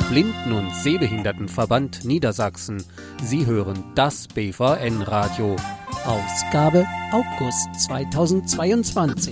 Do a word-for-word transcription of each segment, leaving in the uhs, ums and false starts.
Blinden- und Sehbehindertenverband Niedersachsen. Sie hören das B V N-Radio. Ausgabe August zweitausendzweiundzwanzig.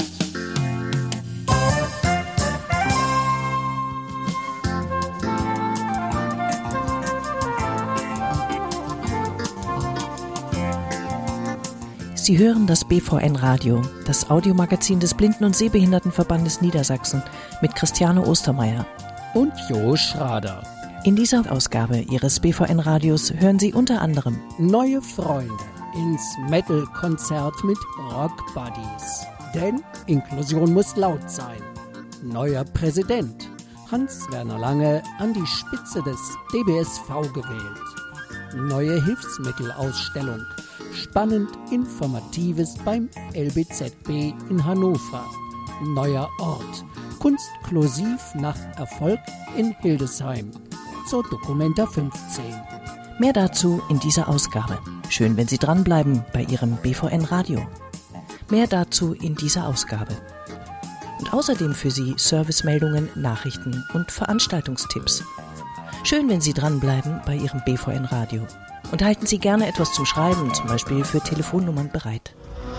Sie hören das B V N-Radio, das Audiomagazin des Blinden- und Sehbehindertenverbandes Niedersachsen mit Christiane Ostermeier und Jo Schrader. In dieser Ausgabe Ihres B V N-Radios hören Sie unter anderem Neue Freunde ins Metal-Konzert mit Rock Buddies. Denn Inklusion muss laut sein. Neuer Präsident. Hans-Werner Lange an die Spitze des D B S V gewählt. Neue Hilfsmittelausstellung. Spannend Informatives beim L B Z B in Hannover. Neuer Ort. Kunstklusiv nach Erfolg in Hildesheim. Zur Documenta fünfzehn. Mehr dazu in dieser Ausgabe. Schön, wenn Sie dranbleiben bei Ihrem B V N-Radio. Mehr dazu in dieser Ausgabe. Und außerdem für Sie Servicemeldungen, Nachrichten und Veranstaltungstipps. Schön, wenn Sie dranbleiben bei Ihrem B V N-Radio. Und halten Sie gerne etwas zum Schreiben, zum Beispiel für Telefonnummern bereit.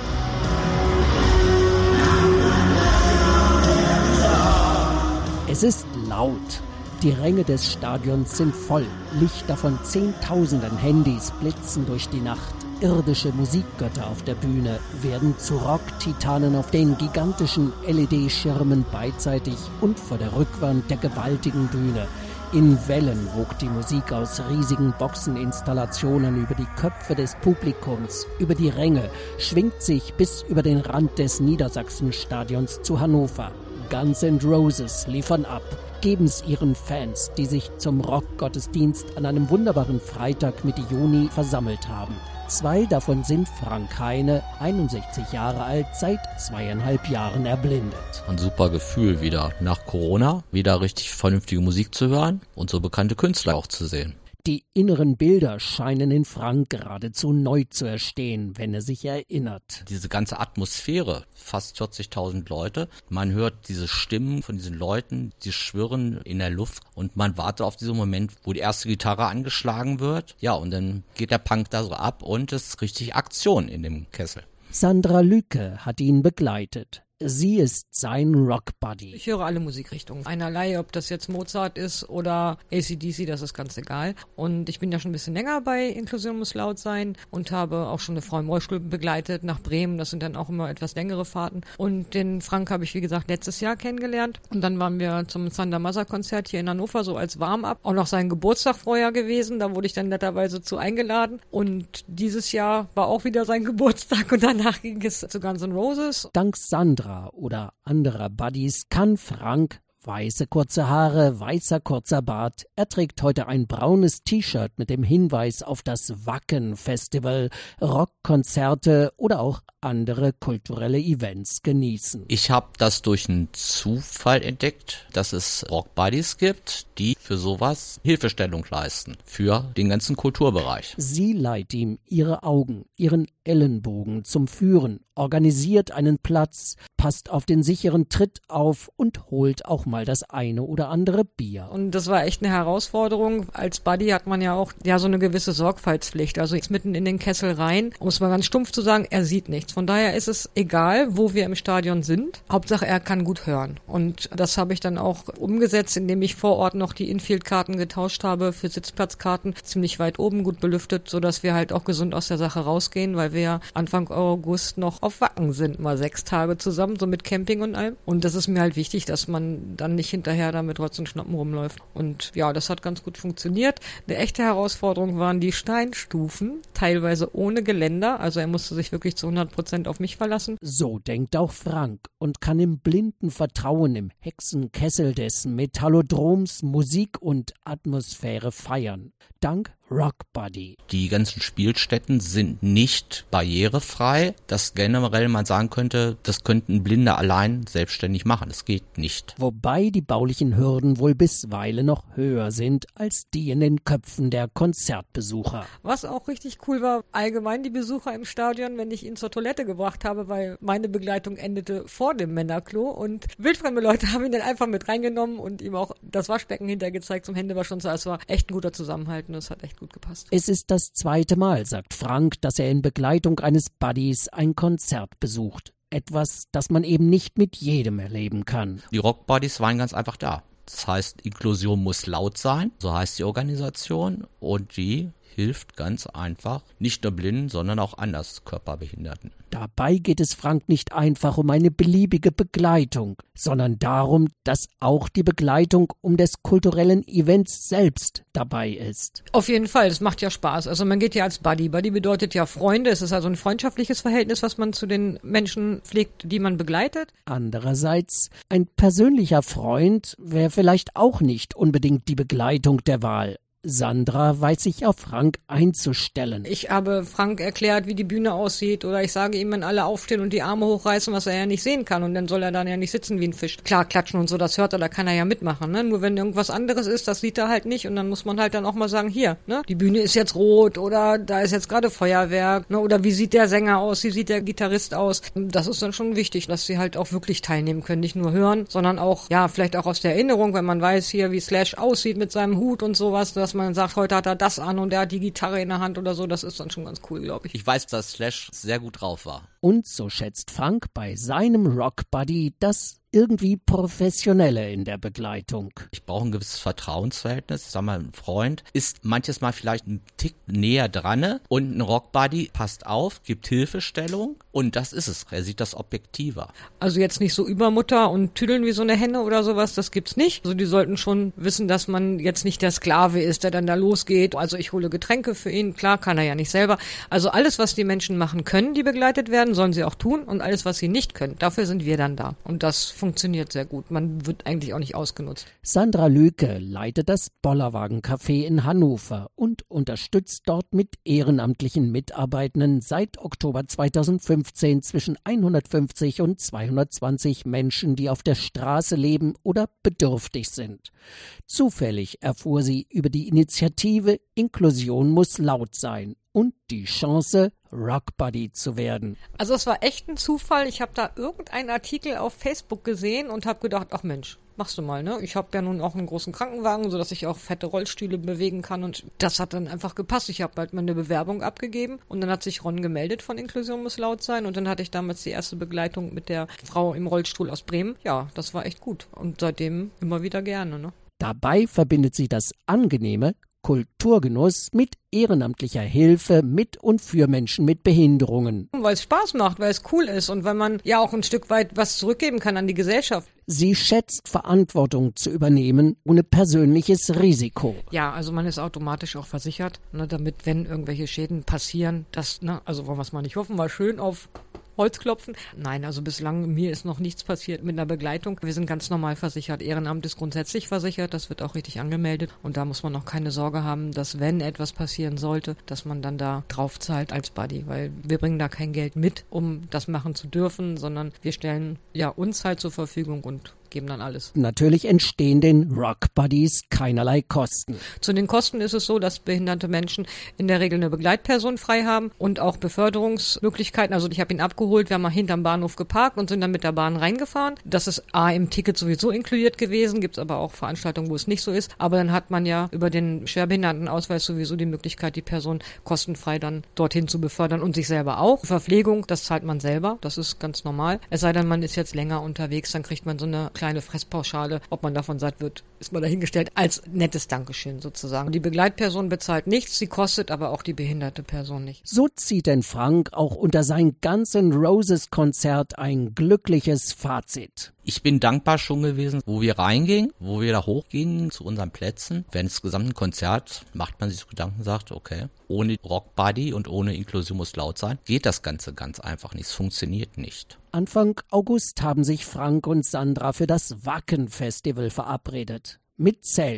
Es ist laut. Die Ränge des Stadions sind voll. Lichter von Zehntausenden Handys blitzen durch die Nacht. Irdische Musikgötter auf der Bühne werden zu Rock-Titanen auf den gigantischen L E D-Schirmen beidseitig und vor der Rückwand der gewaltigen Bühne. In Wellen wogt die Musik aus riesigen Boxeninstallationen über die Köpfe des Publikums, über die Ränge, schwingt sich bis über den Rand des Niedersachsenstadions zu Hannover. Guns N' Roses liefern ab, geben's ihren Fans, die sich zum Rockgottesdienst an einem wunderbaren Freitag Mitte Juni versammelt haben. Zwei davon sind Frank Heine, einundsechzig Jahre alt, seit zweieinhalb Jahren erblindet. Ein super Gefühl wieder nach Corona, wieder richtig vernünftige Musik zu hören und so bekannte Künstler auch zu sehen. Die inneren Bilder scheinen in Frank geradezu neu zu erstehen, wenn er sich erinnert. Diese ganze Atmosphäre, fast vierzigtausend Leute, man hört diese Stimmen von diesen Leuten, die schwirren in der Luft und man wartet auf diesen Moment, wo die erste Gitarre angeschlagen wird. Ja, und dann geht der Punk da so ab und es ist richtig Aktion in dem Kessel. Sandra Lücke hat ihn begleitet. Sie ist sein Rock-Buddy. Ich höre alle Musikrichtungen. Einerlei, ob das jetzt Mozart ist oder A C D C, das ist ganz egal. Und ich bin ja schon ein bisschen länger bei Inklusion muss laut sein und habe auch schon eine Frau im Rollstuhl begleitet nach Bremen. Das sind dann auch immer etwas längere Fahrten. Und den Frank habe ich, wie gesagt, letztes Jahr kennengelernt. Und dann waren wir zum Thunder Mother Konzert hier in Hannover, so als Warm-up. Auch noch sein Geburtstag vorher gewesen. Da wurde ich dann netterweise zu eingeladen. Und dieses Jahr war auch wieder sein Geburtstag und danach ging es zu Guns N' Roses. Dank Sandra oder anderer Buddies kann Frank, weiße kurze Haare, weißer kurzer Bart, er trägt heute ein braunes T-Shirt mit dem Hinweis auf das Wacken-Festival, Rockkonzerte oder auch andere kulturelle Events genießen. Ich habe das durch einen Zufall entdeckt, dass es Rock-Buddies gibt, die für sowas Hilfestellung leisten, für den ganzen Kulturbereich. Sie leiht ihm ihre Augen, ihren Ellenbogen zum Führen, organisiert einen Platz, passt auf den sicheren Tritt auf und holt auch mal das eine oder andere Bier. Und das war echt eine Herausforderung. Als Buddy hat man ja auch ja so eine gewisse Sorgfaltspflicht. Also jetzt mitten in den Kessel rein, um es mal ganz stumpf zu sagen, er sieht nichts. Von daher ist es egal, wo wir im Stadion sind. Hauptsache, er kann gut hören. Und das habe ich dann auch umgesetzt, indem ich vor Ort noch die Infield-Karten getauscht habe für Sitzplatzkarten. Ziemlich weit oben, gut belüftet, sodass wir halt auch gesund aus der Sache rausgehen, weil wir ja Anfang August noch auf Wacken sind, mal sechs Tage zusammen, so mit Camping und allem. Und das ist mir halt wichtig, dass man dann nicht hinterher da mit Rotz und Schnappen rumläuft. Und ja, das hat ganz gut funktioniert. Eine echte Herausforderung waren die Steinstufen, teilweise ohne Geländer. Also er musste sich wirklich zu hundert Prozent auf mich verlassen. So denkt auch Frank und kann im blinden Vertrauen im Hexenkessel des Metallodroms Musik und Atmosphäre feiern. Dank Rock Buddy. Die ganzen Spielstätten sind nicht barrierefrei, dass generell man sagen könnte, das könnten Blinde allein selbstständig machen. Das geht nicht. Wobei die baulichen Hürden wohl bisweilen noch höher sind als die in den Köpfen der Konzertbesucher. Was auch richtig cool war, allgemein die Besucher im Stadion, wenn ich ihn zur Toilette gebracht habe, weil meine Begleitung endete vor dem Männerklo und wildfremde Leute haben ihn dann einfach mit reingenommen und ihm auch das Waschbecken hinterher gezeigt zum Händewaschen. Es war echt ein guter Zusammenhalt und es hat echt gut gepasst. Es ist das zweite Mal, sagt Frank, dass er in Begleitung eines Buddies ein Konzert besucht. Etwas, das man eben nicht mit jedem erleben kann. Die Rock Buddies waren ganz einfach da. Das heißt, Inklusion muss laut sein, so heißt die Organisation, und die hilft ganz einfach nicht nur Blinden, sondern auch Anderskörperbehinderten. Dabei geht es Frank nicht einfach um eine beliebige Begleitung, sondern darum, dass auch die Begleitung um des kulturellen Events selbst dabei ist. Auf jeden Fall, es macht ja Spaß. Also man geht ja als Buddy. Buddy bedeutet ja Freunde. Es ist also ein freundschaftliches Verhältnis, was man zu den Menschen pflegt, die man begleitet. Andererseits, ein persönlicher Freund wäre vielleicht auch nicht unbedingt die Begleitung der Wahl. Sandra weiß sich auf Frank einzustellen. Ich habe Frank erklärt, wie die Bühne aussieht, oder ich sage ihm, wenn alle aufstehen und die Arme hochreißen, was er ja nicht sehen kann, und dann soll er dann ja nicht sitzen wie ein Fisch. Klar, klatschen und so, das hört er, da kann er ja mitmachen, ne? Nur wenn irgendwas anderes ist, das sieht er halt nicht, und dann muss man halt dann auch mal sagen, hier, ne? Die Bühne ist jetzt rot, oder da ist jetzt gerade Feuerwerk, ne? Oder wie sieht der Sänger aus, wie sieht der Gitarrist aus? Das ist dann schon wichtig, dass sie halt auch wirklich teilnehmen können, nicht nur hören, sondern auch, ja, vielleicht auch aus der Erinnerung, wenn man weiß hier, wie Slash aussieht mit seinem Hut und sowas, dass man sagt, heute hat er das an und er hat die Gitarre in der Hand oder so, das ist dann schon ganz cool, glaube ich. Ich weiß, dass Slash sehr gut drauf war. Und so schätzt Frank bei seinem Rock Buddy das irgendwie Professionelle in der Begleitung. Ich brauche ein gewisses Vertrauensverhältnis. Ich sag mal, ein Freund ist manches Mal vielleicht ein Tick näher dran und ein Rockbuddy passt auf, gibt Hilfestellung und das ist es. Er sieht das objektiver. Also jetzt nicht so Übermutter und tüdeln wie so eine Henne oder sowas, das gibt's nicht. Also die sollten schon wissen, dass man jetzt nicht der Sklave ist, der dann da losgeht. Also ich hole Getränke für ihn, klar, kann er ja nicht selber. Also alles, was die Menschen machen können, die begleitet werden, sollen sie auch tun, und alles, was sie nicht können, dafür sind wir dann da. Und das funktioniert sehr gut. Man wird eigentlich auch nicht ausgenutzt. Sandra Lüke leitet das Bollerwagen-Café in Hannover und unterstützt dort mit ehrenamtlichen Mitarbeitenden seit Oktober zweitausendfünfzehn zwischen hundertfünfzig und zweihundertzwanzig Menschen, die auf der Straße leben oder bedürftig sind. Zufällig erfuhr sie über die Initiative Inklusion muss laut sein und die Chance, Rock Buddy zu werden. Also es war echt ein Zufall. Ich habe da irgendeinen Artikel auf Facebook gesehen und habe gedacht, ach Mensch, machst du mal, ne? Ich habe ja nun auch einen großen Krankenwagen, sodass ich auch fette Rollstühle bewegen kann, und das hat dann einfach gepasst. Ich habe halt mal eine Bewerbung abgegeben und dann hat sich Ron gemeldet von Inklusion muss laut sein, und dann hatte ich damals die erste Begleitung mit der Frau im Rollstuhl aus Bremen. Ja, das war echt gut und seitdem immer wieder gerne, ne? Dabei verbindet sie das angenehme Kulturgenuss mit ehrenamtlicher Hilfe mit und für Menschen mit Behinderungen. Weil es Spaß macht, weil es cool ist und weil man ja auch ein Stück weit was zurückgeben kann an die Gesellschaft. Sie schätzt, Verantwortung zu übernehmen ohne persönliches Risiko. Ja, also man ist automatisch auch versichert, ne, damit, wenn irgendwelche Schäden passieren, das, ne, also wollen wir es mal nicht hoffen, mal schön auf Holz klopfen. Nein, also bislang, mir ist noch nichts passiert mit einer Begleitung. Wir sind ganz normal versichert. Ehrenamt ist grundsätzlich versichert, das wird auch richtig angemeldet. Und da muss man noch keine Sorge haben, dass wenn etwas passieren sollte, dass man dann da drauf zahlt als Buddy. Weil wir bringen da kein Geld mit, um das machen zu dürfen, sondern wir stellen ja uns halt zur Verfügung und geben dann alles. Natürlich entstehen den Rock Buddies keinerlei Kosten. Zu den Kosten ist es so, dass behinderte Menschen in der Regel eine Begleitperson frei haben und auch Beförderungsmöglichkeiten. Also ich habe ihn abgeholt, wir haben mal hinterm Bahnhof geparkt und sind dann mit der Bahn reingefahren. Das ist A im Ticket sowieso inkludiert gewesen, gibt es aber auch Veranstaltungen, wo es nicht so ist. Aber dann hat man ja über den Schwerbehindertenausweis sowieso die Möglichkeit, die Person kostenfrei dann dorthin zu befördern und sich selber auch. Verpflegung, das zahlt man selber, das ist ganz normal. Es sei denn, man ist jetzt länger unterwegs, dann kriegt man so eine kleine Fresspauschale. Ob man davon satt wird, ist mal dahingestellt, als nettes Dankeschön sozusagen. Die Begleitperson bezahlt nichts, sie kostet aber auch die behinderte Person nicht. So zieht denn Frank auch unter sein Guns N' Roses Konzert ein glückliches Fazit. Ich bin dankbar schon gewesen, wo wir reingingen, wo wir da hochgingen zu unseren Plätzen. Während des gesamten Konzerts macht man sich so Gedanken und sagt, okay, ohne Rock Buddy und ohne Inklusion muss laut sein, geht das Ganze ganz einfach nicht. Es funktioniert nicht. Anfang August haben sich Frank und Sandra für das Wacken Festival verabredet. Mit Zelt.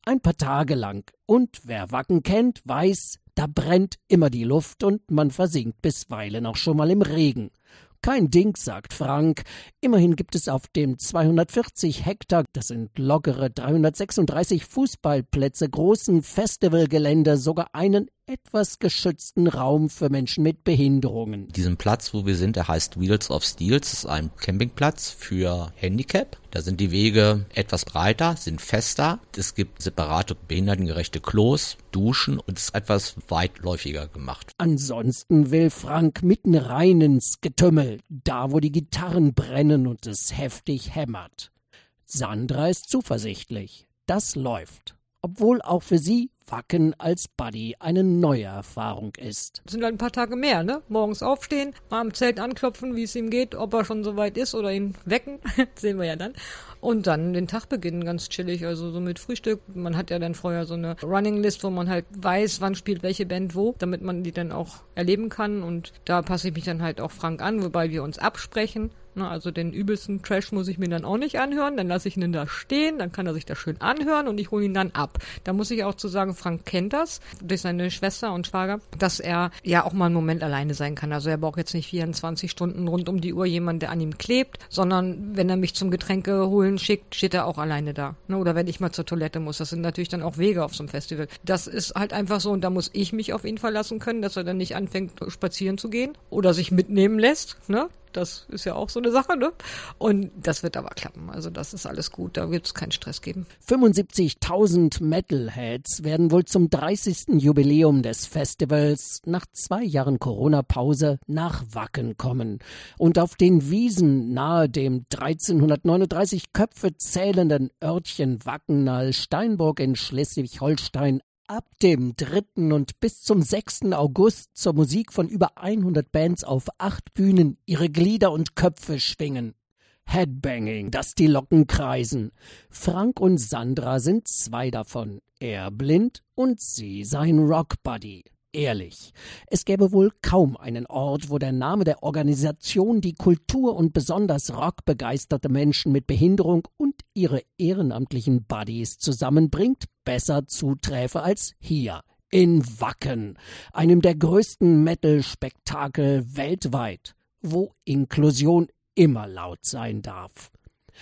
Ein paar Tage lang. Und wer Wacken kennt, weiß, da brennt immer die Luft und man versinkt bisweilen auch schon mal im Regen. Kein Ding, sagt Frank. Immerhin gibt es auf dem zweihundertvierzig Hektar, das sind lockere dreihundertsechsunddreißig Fußballplätze, großen Festivalgelände sogar einen etwas geschützten Raum für Menschen mit Behinderungen. Diesen Platz, wo wir sind, der heißt Wheels of Steel. Das ist ein Campingplatz für Handicap. Da sind die Wege etwas breiter, sind fester. Es gibt separate behindertengerechte Klos, Duschen und es ist etwas weitläufiger gemacht. Ansonsten will Frank mitten rein ins Getümmel, da wo die Gitarren brennen und es heftig hämmert. Sandra ist zuversichtlich. Das läuft. Obwohl auch für sie Wacken als Buddy eine neue Erfahrung ist. Das sind halt ein paar Tage mehr, ne? Morgens aufstehen, mal am Zelt anklopfen, wie es ihm geht, ob er schon soweit ist oder ihn wecken, sehen wir ja dann. Und dann den Tag beginnen, ganz chillig, also so mit Frühstück. Man hat ja dann vorher so eine Running List, wo man halt weiß, wann spielt welche Band wo, damit man die dann auch erleben kann. Und da passe ich mich dann halt auch Frank an, wobei wir uns absprechen. Also den übelsten Trash muss ich mir dann auch nicht anhören, dann lasse ich ihn da stehen, dann kann er sich das schön anhören und ich hole ihn dann ab. Da muss ich auch zu sagen, Frank kennt das durch seine Schwester und Schwager, dass er ja auch mal einen Moment alleine sein kann. Also er braucht jetzt nicht vierundzwanzig Stunden rund um die Uhr jemand, der an ihm klebt, sondern wenn er mich zum Getränke holen schickt, steht er auch alleine da. Oder wenn ich mal zur Toilette muss. Das sind natürlich dann auch Wege auf so einem Festival. Das ist halt einfach so und da muss ich mich auf ihn verlassen können, dass er dann nicht anfängt spazieren zu gehen oder sich mitnehmen lässt, ne? Das ist ja auch so eine Sache, ne? Und das wird aber klappen. Also das ist alles gut, da wird es keinen Stress geben. fünfundsiebzigtausend Metalheads werden wohl zum dreißigsten Jubiläum des Festivals nach zwei Jahren Corona-Pause nach Wacken kommen. Und auf den Wiesen nahe dem dreizehnhundertneununddreißig Köpfe zählenden Örtchen Wackenal-Steinburg in Schleswig-Holstein ab dem dritten und bis zum sechsten August zur Musik von über hundert Bands auf acht Bühnen ihre Glieder und Köpfe schwingen. Headbanging, dass die Locken kreisen. Frank und Sandra sind zwei davon. Er blind und sie sein Rockbuddy. Ehrlich, es gäbe wohl kaum einen Ort, wo der Name der Organisation die Kultur und besonders rockbegeisterte Menschen mit Behinderung und ihre ehrenamtlichen Buddies zusammenbringt, besser zuträfe als hier, in Wacken, einem der größten Metal-Spektakel weltweit, wo Inklusion immer laut sein darf.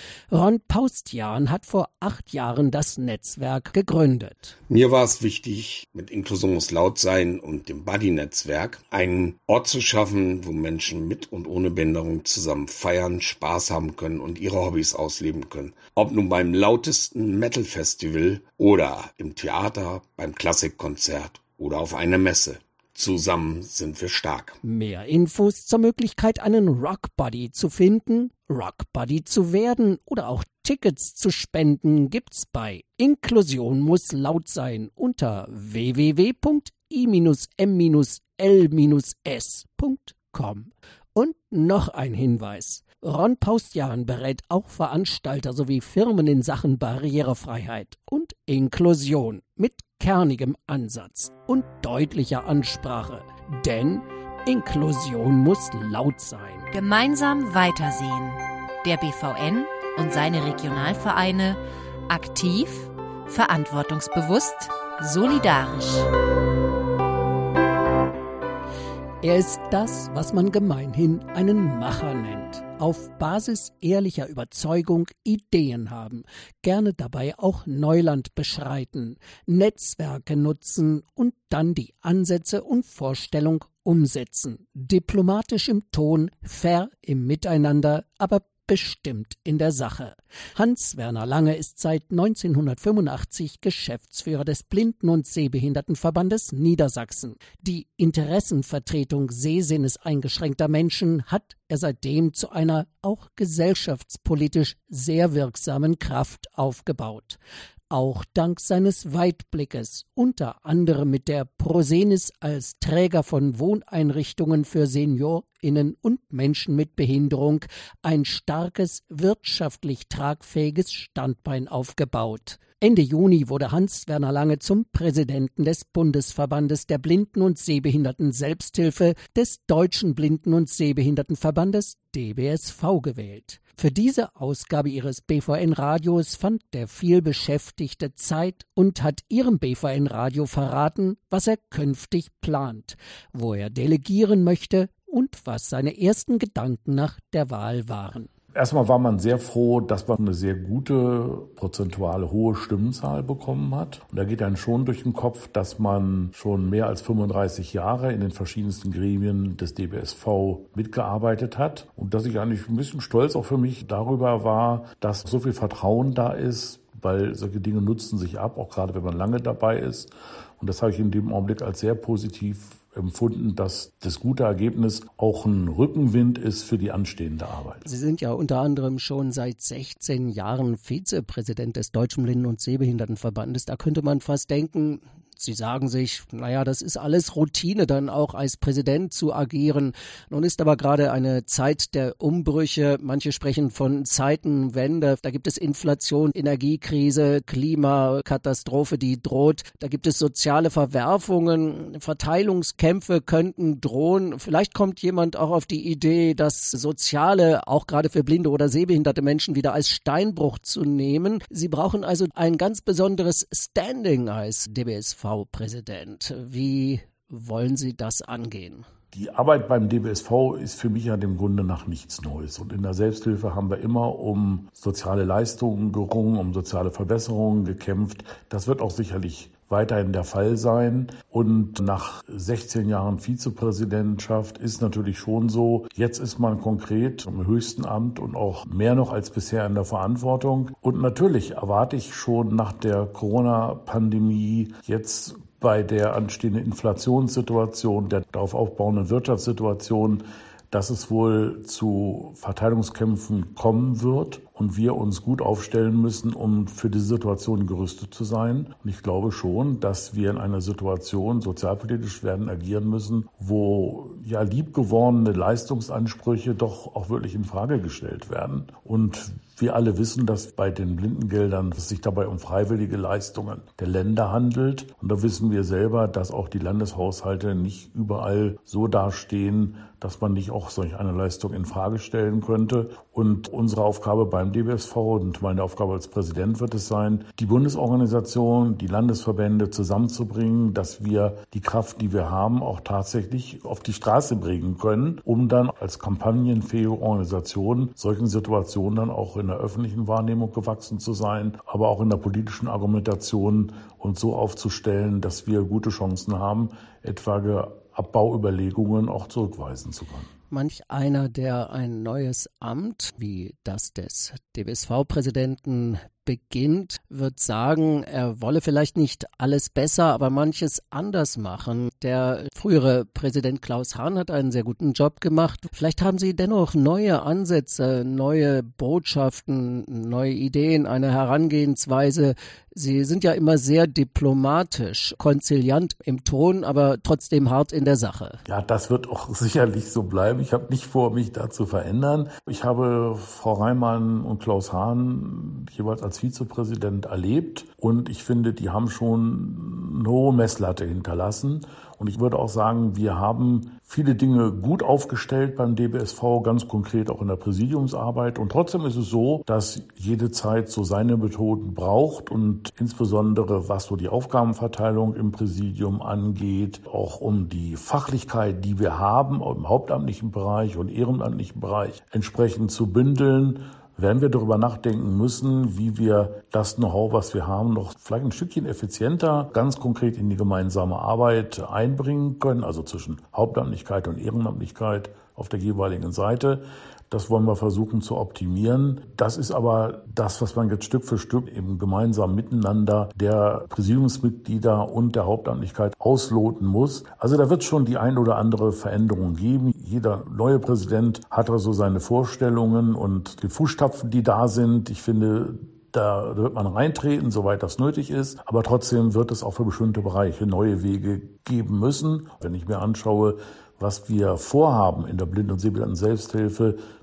Ron Paustian hat vor acht Jahren das Netzwerk gegründet. Mir war es wichtig, mit Inklusion muss laut sein und dem Buddy-Netzwerk einen Ort zu schaffen, wo Menschen mit und ohne Behinderung zusammen feiern, Spaß haben können und ihre Hobbys ausleben können. Ob nun beim lautesten Metal-Festival oder im Theater, beim Klassikkonzert oder auf einer Messe. Zusammen sind wir stark. Mehr Infos zur Möglichkeit, einen Rockbuddy zu finden, Rockbuddy zu werden oder auch Tickets zu spenden gibt's bei Inklusion muss laut sein unter w w w punkt i m l s punkt com. Und noch ein Hinweis. Ron Paustian berät auch Veranstalter sowie Firmen in Sachen Barrierefreiheit und Inklusion mit kernigem Ansatz und deutlicher Ansprache. Denn Inklusion muss laut sein. Gemeinsam weitersehen. Der B V N und seine Regionalvereine aktiv, verantwortungsbewusst, solidarisch. Er ist das, was man gemeinhin einen Macher nennt. Auf Basis ehrlicher Überzeugung Ideen haben, gerne dabei auch Neuland beschreiten, Netzwerke nutzen und dann die Ansätze und Vorstellung umsetzen. Diplomatisch im Ton, fair im Miteinander, aber bestimmt in der Sache. Hans-Werner Lange ist seit neunzehnhundertfünfundachtzig Geschäftsführer des Blinden- und Sehbehindertenverbandes Niedersachsen. Die Interessenvertretung sehsinneseingeschränkter Menschen hat er seitdem zu einer auch gesellschaftspolitisch sehr wirksamen Kraft aufgebaut. Auch dank seines Weitblickes, unter anderem mit der Prosenis als Träger von Wohneinrichtungen für SeniorInnen und Menschen mit Behinderung, ein starkes, wirtschaftlich tragfähiges Standbein aufgebaut. Ende Juni wurde Hans-Werner Lange zum Präsidenten des Bundesverbandes der Blinden- und Sehbehinderten Selbsthilfe des Deutschen Blinden- und Sehbehindertenverbandes D B S V gewählt. Für diese Ausgabe ihres B V N-Radios fand der vielbeschäftigte Zeit und hat ihrem B V N-Radio verraten, was er künftig plant, wo er delegieren möchte und was seine ersten Gedanken nach der Wahl waren. Erstmal war man sehr froh, dass man eine sehr gute, prozentuale, hohe Stimmenzahl bekommen hat. Und da geht einem schon durch den Kopf, dass man schon mehr als fünfunddreißig Jahre in den verschiedensten Gremien des D B S V mitgearbeitet hat. Und dass ich eigentlich ein bisschen stolz auch für mich darüber war, dass so viel Vertrauen da ist, weil solche Dinge nutzen sich ab, auch gerade wenn man lange dabei ist. Und das habe ich in dem Augenblick als sehr positiv empfunden, dass das gute Ergebnis auch ein Rückenwind ist für die anstehende Arbeit. Sie sind ja unter anderem schon seit sechzehn Jahren Vizepräsident des Deutschen Blinden- und Sehbehindertenverbandes. Da könnte man fast denken, Sie sagen sich, naja, das ist alles Routine, dann auch als Präsident zu agieren. Nun ist aber gerade eine Zeit der Umbrüche. Manche sprechen von Zeitenwende. Da gibt es Inflation, Energiekrise, Klimakatastrophe, die droht. Da gibt es soziale Verwerfungen. Verteilungskämpfe könnten drohen. Vielleicht kommt jemand auch auf die Idee, das Soziale auch gerade für blinde oder sehbehinderte Menschen wieder als Steinbruch zu nehmen. Sie brauchen also ein ganz besonderes Standing als D B S V-Präsident. Wie wollen Sie das angehen? Die Arbeit beim D B S V ist für mich ja dem Grunde nach nichts Neues. Und in der Selbsthilfe haben wir immer um soziale Leistungen gerungen, um soziale Verbesserungen gekämpft. Das wird auch sicherlich weiterhin der Fall sein. Und nach sechzehn Jahren Vizepräsidentschaft ist natürlich schon so, jetzt ist man konkret im höchsten Amt und auch mehr noch als bisher in der Verantwortung. Und natürlich erwarte ich schon nach der Corona-Pandemie jetzt bei der anstehenden Inflationssituation, der darauf aufbauenden Wirtschaftssituation, dass es wohl zu Verteilungskämpfen kommen wird und wir uns gut aufstellen müssen, um für diese Situation gerüstet zu sein. Und ich glaube schon, dass wir in einer Situation sozialpolitisch werden agieren müssen, wo ja liebgewordene Leistungsansprüche doch auch wirklich in Frage gestellt werden. Und wir alle wissen, dass bei den Blindengeldern es sich dabei um freiwillige Leistungen der Länder handelt. Und da wissen wir selber, dass auch die Landeshaushalte nicht überall so dastehen, dass man nicht auch solch eine Leistung in Frage stellen könnte. Und unsere Aufgabe beim D B S V und meine Aufgabe als Präsident wird es sein, die Bundesorganisation, die Landesverbände zusammenzubringen, dass wir die Kraft, die wir haben, auch tatsächlich auf die Straße bringen können, um dann als kampagnenfähige Organisation solchen Situationen dann auch in der öffentlichen Wahrnehmung gewachsen zu sein, aber auch in der politischen Argumentation uns so aufzustellen, dass wir gute Chancen haben, etwaige Abbauüberlegungen auch zurückweisen zu können. Manch einer, der ein neues Amt wie das des D B S V-Präsidenten beginnt, wird sagen, er wolle vielleicht nicht alles besser, aber manches anders machen. Der frühere Präsident Klaus Hahn hat einen sehr guten Job gemacht. Vielleicht haben Sie dennoch neue Ansätze, neue Botschaften, neue Ideen, eine Herangehensweise. Sie sind ja immer sehr diplomatisch, konziliant im Ton, aber trotzdem hart in der Sache. Ja, das wird auch sicherlich so bleiben. Ich habe nicht vor, mich da zu verändern. Ich habe Frau Reimann und Klaus Hahn jeweils als Vizepräsident erlebt und ich finde, die haben schon eine hohe Messlatte hinterlassen. Und ich würde auch sagen, wir haben viele Dinge gut aufgestellt beim D B S V, ganz konkret auch in der Präsidiumsarbeit. Und trotzdem ist es so, dass jede Zeit so seine Methoden braucht und insbesondere was so die Aufgabenverteilung im Präsidium angeht, auch um die Fachlichkeit, die wir haben im hauptamtlichen Bereich und ehrenamtlichen Bereich entsprechend zu bündeln, werden wir darüber nachdenken müssen, wie wir das Know-how, was wir haben, noch vielleicht ein Stückchen effizienter, ganz konkret in die gemeinsame Arbeit einbringen können, also zwischen Hauptamtlichkeit und Ehrenamtlichkeit auf der jeweiligen Seite. Das wollen wir versuchen zu optimieren. Das ist aber das, was man jetzt Stück für Stück im gemeinsamen Miteinander der Präsidiumsmitglieder und der Hauptamtlichkeit ausloten muss. Also da wird es schon die ein oder andere Veränderung geben. Jeder neue Präsident hat also seine Vorstellungen und die Fußstapfen, die da sind. Ich finde, da wird man reintreten, soweit das nötig ist. Aber trotzdem wird es auch für bestimmte Bereiche neue Wege geben müssen. Wenn ich mir anschaue, was wir vorhaben in der Blinden- und Sehbehinderten-Selbsthilfe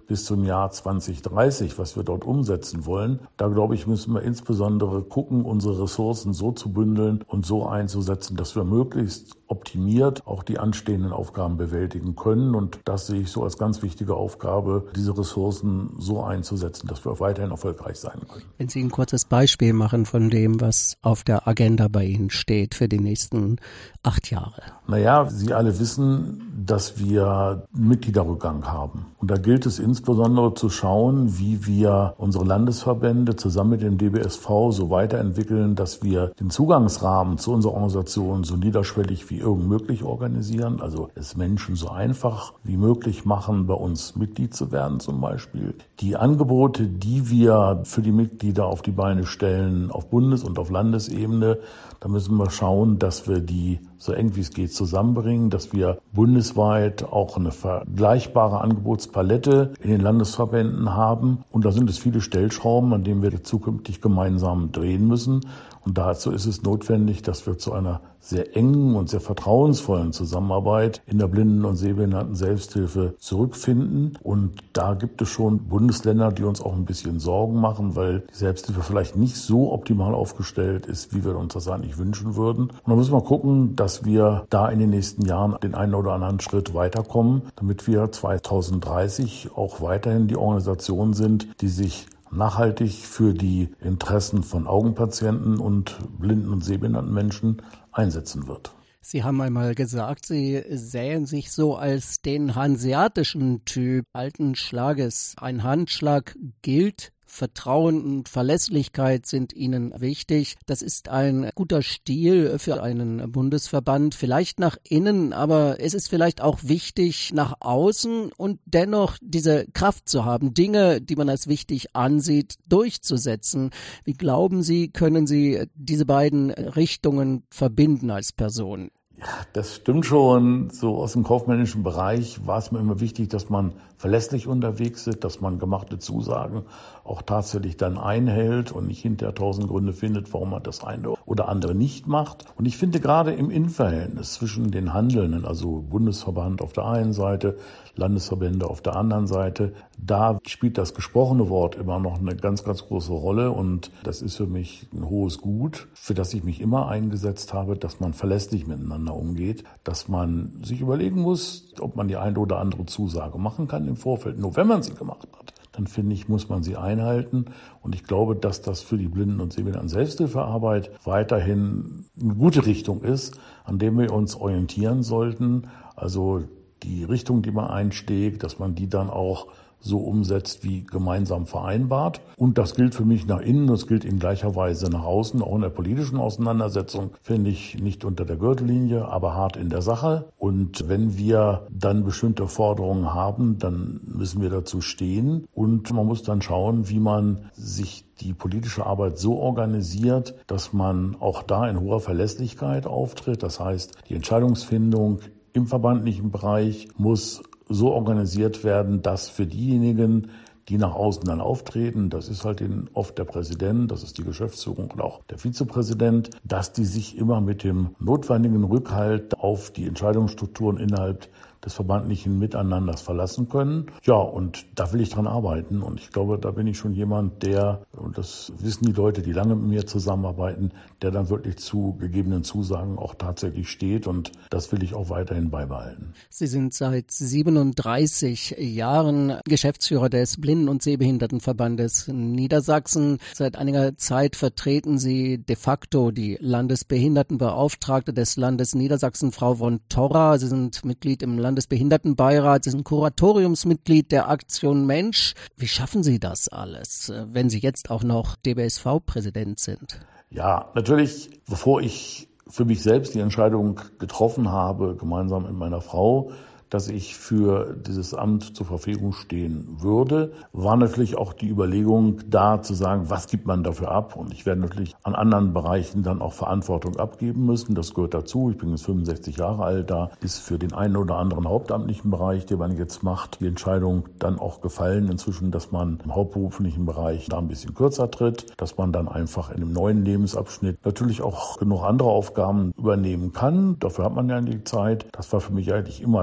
bis zum Jahr zwanzig dreißig, was wir dort umsetzen wollen. Da, glaube ich, müssen wir insbesondere gucken, unsere Ressourcen so zu bündeln und so einzusetzen, dass wir möglichst optimiert auch die anstehenden Aufgaben bewältigen können. Und das sehe ich so als ganz wichtige Aufgabe, diese Ressourcen so einzusetzen, dass wir weiterhin erfolgreich sein können. Wenn Sie ein kurzes Beispiel machen von dem, was auf der Agenda bei Ihnen steht für die nächsten acht Jahre. Naja, Sie alle wissen, dass wir einen Mitgliederrückgang haben. Und da gilt es insbesondere zu schauen, wie wir unsere Landesverbände zusammen mit dem D B S V so weiterentwickeln, dass wir den Zugangsrahmen zu unserer Organisation so niederschwellig wie irgend möglich organisieren. Also es Menschen so einfach wie möglich machen, bei uns Mitglied zu werden zum Beispiel. Die Angebote, die wir für die Mitglieder auf die Beine stellen, auf Bundes- und auf Landesebene, da müssen wir schauen, dass wir die so eng wie es geht zusammenbringen, dass wir bundesweit auch eine vergleichbare Angebotspalette in den Landesverbänden haben. Und da sind es viele Stellschrauben, an denen wir zukünftig gemeinsam drehen müssen. Und dazu ist es notwendig, dass wir zu einer sehr engen und sehr vertrauensvollen Zusammenarbeit in der Blinden- und Sehbehinderten-Selbsthilfe zurückfinden. Und da gibt es schon Bundesländer, die uns auch ein bisschen Sorgen machen, weil die Selbsthilfe vielleicht nicht so optimal aufgestellt ist, wie wir uns das eigentlich wünschen würden. Und da müssen wir gucken, dass wir da in den nächsten Jahren den einen oder anderen Schritt weiterkommen, damit wir zwanzig dreißig auch weiterhin die Organisation sind, die sich nachhaltig für die Interessen von Augenpatienten und blinden und sehbehinderten Menschen einsetzen wird. Sie haben einmal gesagt, Sie sähen sich so als den hanseatischen Typ alten Schlages. Ein Handschlag gilt. Vertrauen und Verlässlichkeit sind Ihnen wichtig. Das ist ein guter Stil für einen Bundesverband, vielleicht nach innen, aber es ist vielleicht auch wichtig nach außen und dennoch diese Kraft zu haben, Dinge, die man als wichtig ansieht, durchzusetzen. Wie glauben Sie, können Sie diese beiden Richtungen verbinden als Person? Ja, das stimmt schon. So aus dem kaufmännischen Bereich war es mir immer wichtig, dass man verlässlich unterwegs ist, dass man gemachte Zusagen auch tatsächlich dann einhält und nicht hinterher tausend Gründe findet, warum man das eine oder andere nicht macht. Und ich finde gerade im Innenverhältnis zwischen den Handelnden, also Bundesverband auf der einen Seite, Landesverbände auf der anderen Seite, da spielt das gesprochene Wort immer noch eine ganz, ganz große Rolle. Und das ist für mich ein hohes Gut, für das ich mich immer eingesetzt habe, dass man verlässlich miteinander umgeht, dass man sich überlegen muss, ob man die eine oder andere Zusage machen kann im Vorfeld. Nur wenn man sie gemacht hat, dann finde ich, muss man sie einhalten. Und ich glaube, dass das für die Blinden- und Sehbehinderten-Selbsthilfearbeit weiterhin eine gute Richtung ist, an der wir uns orientieren sollten. Also die Richtung, die man einschlägt, dass man die dann auch so umsetzt wie gemeinsam vereinbart. Und das gilt für mich nach innen, das gilt in gleicher Weise nach außen. Auch in der politischen Auseinandersetzung finde ich nicht unter der Gürtellinie, aber hart in der Sache. Und wenn wir dann bestimmte Forderungen haben, dann müssen wir dazu stehen. Und man muss dann schauen, wie man sich die politische Arbeit so organisiert, dass man auch da in hoher Verlässlichkeit auftritt. Das heißt, die Entscheidungsfindung im verbandlichen Bereich muss so organisiert werden, dass für diejenigen, die nach außen dann auftreten, das ist halt den, oft der Präsident, das ist die Geschäftsführung und auch der Vizepräsident, dass die sich immer mit dem notwendigen Rückhalt auf die Entscheidungsstrukturen innerhalb des verbandlichen Miteinanders verlassen können. Ja, und da will ich dran arbeiten. Und ich glaube, da bin ich schon jemand, der, und das wissen die Leute, die lange mit mir zusammenarbeiten, der dann wirklich zu gegebenen Zusagen auch tatsächlich steht. Und das will ich auch weiterhin beibehalten. Sie sind seit siebenunddreißig Jahren Geschäftsführer des Blinden- und Sehbehindertenverbandes Niedersachsen. Seit einiger Zeit vertreten Sie de facto die Landesbehindertenbeauftragte des Landes Niedersachsen, Frau von Torra. Sie sind Mitglied im Landesbehindertenbeirat, Sie sind Kuratoriumsmitglied der Aktion Mensch. Wie schaffen Sie das alles, wenn Sie jetzt auch noch D B S V-Präsident sind? Ja, natürlich, bevor ich für mich selbst die Entscheidung getroffen habe, gemeinsam mit meiner Frau, dass ich für dieses Amt zur Verfügung stehen würde, war natürlich auch die Überlegung da zu sagen, was gibt man dafür ab? Und ich werde natürlich an anderen Bereichen dann auch Verantwortung abgeben müssen. Das gehört dazu. Ich bin jetzt fünfundsechzig Jahre alt. Da ist für den einen oder anderen hauptamtlichen Bereich, den man jetzt macht, die Entscheidung dann auch gefallen inzwischen, dass man im hauptberuflichen Bereich da ein bisschen kürzer tritt, dass man dann einfach in einem neuen Lebensabschnitt natürlich auch genug andere Aufgaben übernehmen kann. Dafür hat man ja die Zeit. Das war für mich eigentlich immer klar,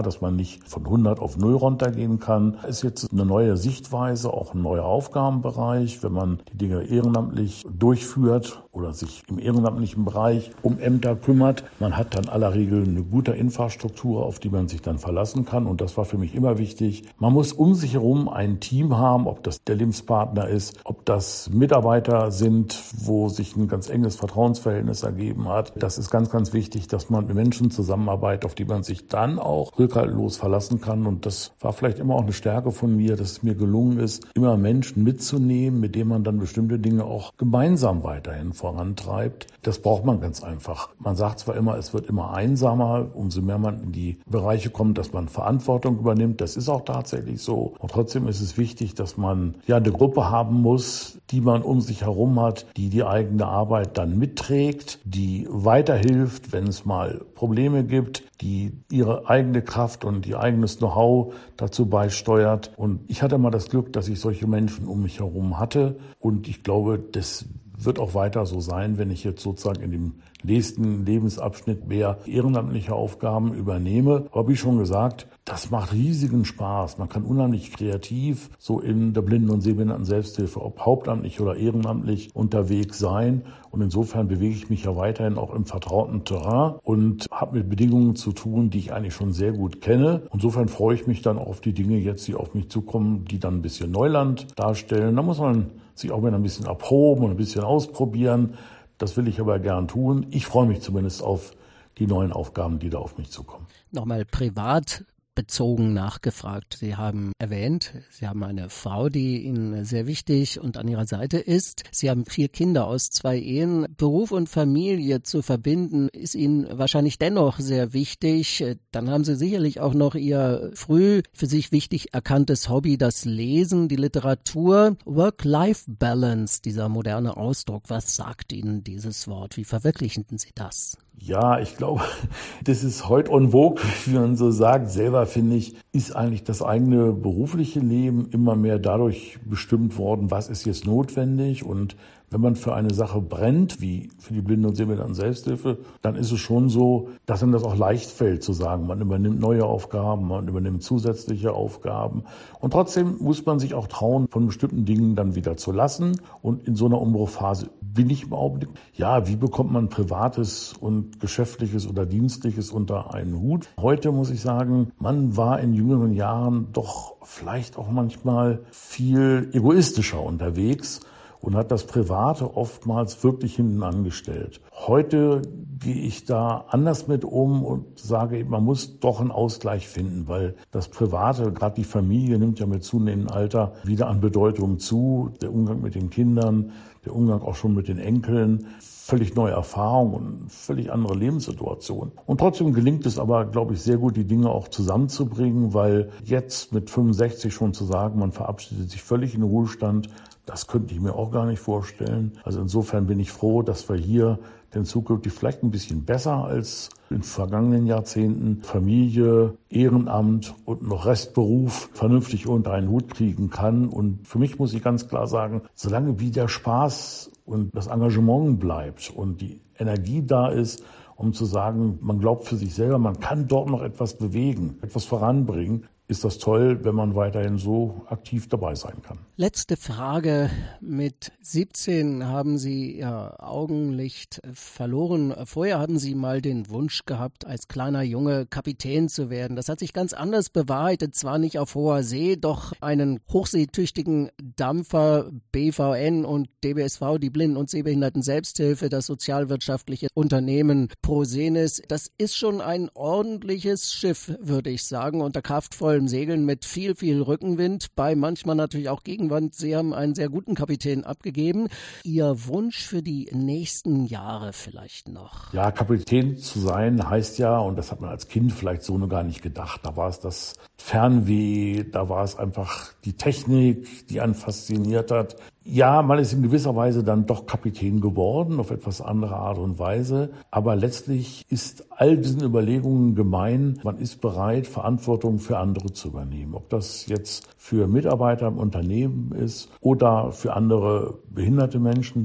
klar, dass man nicht von hundert auf null runtergehen kann. Es ist jetzt eine neue Sichtweise, auch ein neuer Aufgabenbereich, wenn man die Dinge ehrenamtlich durchführt oder sich im ehrenamtlichen Bereich um Ämter kümmert. Man hat dann aller Regel eine gute Infrastruktur, auf die man sich dann verlassen kann. Und das war für mich immer wichtig. Man muss um sich herum ein Team haben, ob das der Lebenspartner ist, ob das Mitarbeiter sind, wo sich ein ganz enges Vertrauensverhältnis ergeben hat. Das ist ganz, ganz wichtig, dass man mit Menschen zusammenarbeitet, auf die man sich dann auch rückhaltlos verlassen kann. Und das war vielleicht immer auch eine Stärke von mir, dass es mir gelungen ist, immer Menschen mitzunehmen, mit denen man dann bestimmte Dinge auch gemeinsam weiterhin vorantreibt. Das braucht man ganz einfach. Man sagt zwar immer, es wird immer einsamer, umso mehr man in die Bereiche kommt, dass man Verantwortung übernimmt. Das ist auch tatsächlich so. Und trotzdem ist es wichtig, dass man ja eine Gruppe haben muss, die man um sich herum hat, die die eigene Arbeit dann mitträgt, die weiterhilft, wenn es mal Probleme gibt, die ihre eigene Kraft und ihr eigenes Know-how dazu beisteuert. Und ich hatte mal das Glück, dass ich solche Menschen um mich herum hatte. Und ich glaube, das wird auch weiter so sein, wenn ich jetzt sozusagen in dem nächsten Lebensabschnitt mehr ehrenamtliche Aufgaben übernehme. Aber wie schon gesagt, das macht riesigen Spaß. Man kann unheimlich kreativ so in der Blinden- und Sehbehinderten-Selbsthilfe, ob hauptamtlich oder ehrenamtlich, unterwegs sein. Und insofern bewege ich mich ja weiterhin auch im vertrauten Terrain und habe mit Bedingungen zu tun, die ich eigentlich schon sehr gut kenne. Insofern freue ich mich dann auf die Dinge jetzt, die auf mich zukommen, die dann ein bisschen Neuland darstellen. Da muss man sich auch wieder ein bisschen abproben und ein bisschen ausprobieren. Das will ich aber gern tun. Ich freue mich zumindest auf die neuen Aufgaben, die da auf mich zukommen. Nochmal privat bezogen nachgefragt. Sie haben erwähnt, Sie haben eine Frau, die Ihnen sehr wichtig und an Ihrer Seite ist. Sie haben vier Kinder aus zwei Ehen. Beruf und Familie zu verbinden, ist Ihnen wahrscheinlich dennoch sehr wichtig. Dann haben Sie sicherlich auch noch Ihr früh für sich wichtig erkanntes Hobby, das Lesen, die Literatur. Work-Life-Balance, dieser moderne Ausdruck. Was sagt Ihnen dieses Wort? Wie verwirklichen Sie das? Ja, ich glaube, das ist heute en vogue, wie man so sagt. Selber, finde ich, ist eigentlich das eigene berufliche Leben immer mehr dadurch bestimmt worden, was ist jetzt notwendig. Und wenn man für eine Sache brennt, wie für die Blinden- und Sehbehinderten-Selbsthilfe, dann ist es schon so, dass einem das auch leicht fällt zu sagen, man übernimmt neue Aufgaben, man übernimmt zusätzliche Aufgaben. Und trotzdem muss man sich auch trauen, von bestimmten Dingen dann wieder zu lassen. Und in so einer Umbruchphase bin ich im Augenblick, ja, wie bekommt man Privates und Geschäftliches oder Dienstliches unter einen Hut? Heute muss ich sagen, man war in jüngeren Jahren doch vielleicht auch manchmal viel egoistischer unterwegs und hat das Private oftmals wirklich hinten angestellt. Heute gehe ich da anders mit um und sage, man muss doch einen Ausgleich finden, weil das Private, gerade die Familie, nimmt ja mit zunehmendem Alter wieder an Bedeutung zu. Der Umgang mit den Kindern, der Umgang auch schon mit den Enkeln, völlig neue Erfahrungen und völlig andere Lebenssituation. Und trotzdem gelingt es aber, glaube ich, sehr gut, die Dinge auch zusammenzubringen, weil jetzt mit fünfundsechzig schon zu sagen, man verabschiedet sich völlig in den Ruhestand, das könnte ich mir auch gar nicht vorstellen. Also insofern bin ich froh, dass wir hier denn zukünftig vielleicht ein bisschen besser als in vergangenen Jahrzehnten Familie, Ehrenamt und noch Restberuf vernünftig unter einen Hut kriegen kann. Und für mich muss ich ganz klar sagen, solange wie der Spaß und das Engagement bleibt und die Energie da ist, um zu sagen, man glaubt für sich selber, man kann dort noch etwas bewegen, etwas voranbringen, ist das toll, wenn man weiterhin so aktiv dabei sein kann. Letzte Frage. Mit siebzehn haben Sie Ihr Augenlicht verloren. Vorher hatten Sie mal den Wunsch gehabt, als kleiner Junge Kapitän zu werden. Das hat sich ganz anders bewahrheitet, zwar nicht auf hoher See, doch einen hochseetüchtigen Dampfer, B V N und D B S V, die Blinden- und Sehbehinderten-Selbsthilfe, das sozialwirtschaftliche Unternehmen Prosenis. Das ist schon ein ordentliches Schiff, würde ich sagen, unter kraftvollen Segeln mit viel, viel Rückenwind, bei manchmal natürlich auch Gegenwind. Sie haben einen sehr guten Kapitän abgegeben. Ihr Wunsch für die nächsten Jahre vielleicht noch? Ja, Kapitän zu sein heißt ja, und das hat man als Kind vielleicht so noch gar nicht gedacht, da war es das Fernweh, da war es einfach die Technik, die einen fasziniert hat. Ja, man ist in gewisser Weise dann doch Kapitän geworden, auf etwas andere Art und Weise. Aber letztlich ist all diesen Überlegungen gemein, man ist bereit, Verantwortung für andere zu übernehmen. Ob das jetzt für Mitarbeiter im Unternehmen ist oder für andere behinderte Menschen,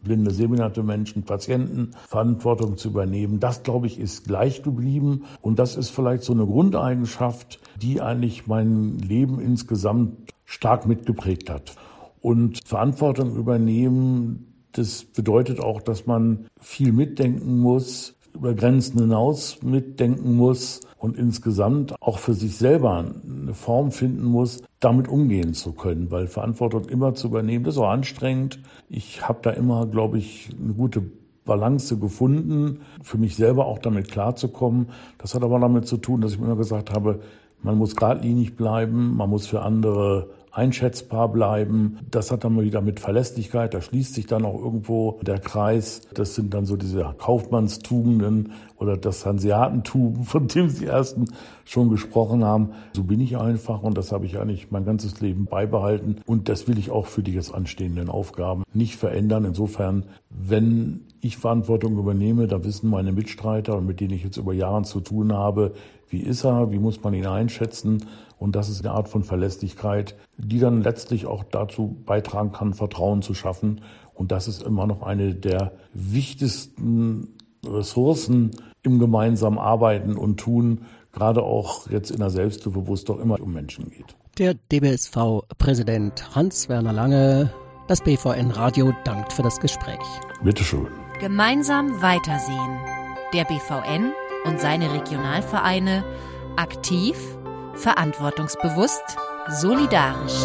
blinde, sehbehinderte Menschen, Patienten Verantwortung zu übernehmen. Das, glaube ich, ist gleich geblieben. Und das ist vielleicht so eine Grundeigenschaft, die eigentlich mein Leben insgesamt stark mitgeprägt hat. Und Verantwortung übernehmen, das bedeutet auch, dass man viel mitdenken muss, über Grenzen hinaus mitdenken muss und insgesamt auch für sich selber eine Form finden muss, damit umgehen zu können, weil Verantwortung immer zu übernehmen, das ist auch anstrengend. Ich habe da immer, glaube ich, eine gute Balance gefunden, für mich selber auch damit klarzukommen. Das hat aber damit zu tun, dass ich mir immer gesagt habe, man muss geradlinig bleiben, man muss für andere einschätzbar bleiben. Das hat dann wieder mit Verlässlichkeit, da schließt sich dann auch irgendwo der Kreis. Das sind dann so diese Kaufmannstugenden oder das Hanseatentum, von dem Sie ersten schon gesprochen haben. So bin ich einfach und das habe ich eigentlich mein ganzes Leben beibehalten. Und das will ich auch für die jetzt anstehenden Aufgaben nicht verändern. Insofern, wenn ich Verantwortung übernehme, da wissen meine Mitstreiter, mit denen ich jetzt über Jahre zu tun habe, wie ist er, wie muss man ihn einschätzen. Und das ist eine Art von Verlässlichkeit, die dann letztlich auch dazu beitragen kann, Vertrauen zu schaffen. Und das ist immer noch eine der wichtigsten Ressourcen im gemeinsamen Arbeiten und Tun, gerade auch jetzt in der Selbsthilfe, wo es doch immer um Menschen geht. Der D B S V-Präsident Hans-Werner Lange, das B V N-Radio, dankt für das Gespräch. Bitteschön. Gemeinsam weitersehen. Der B V N und seine Regionalvereine aktiv, verantwortungsbewusst, solidarisch.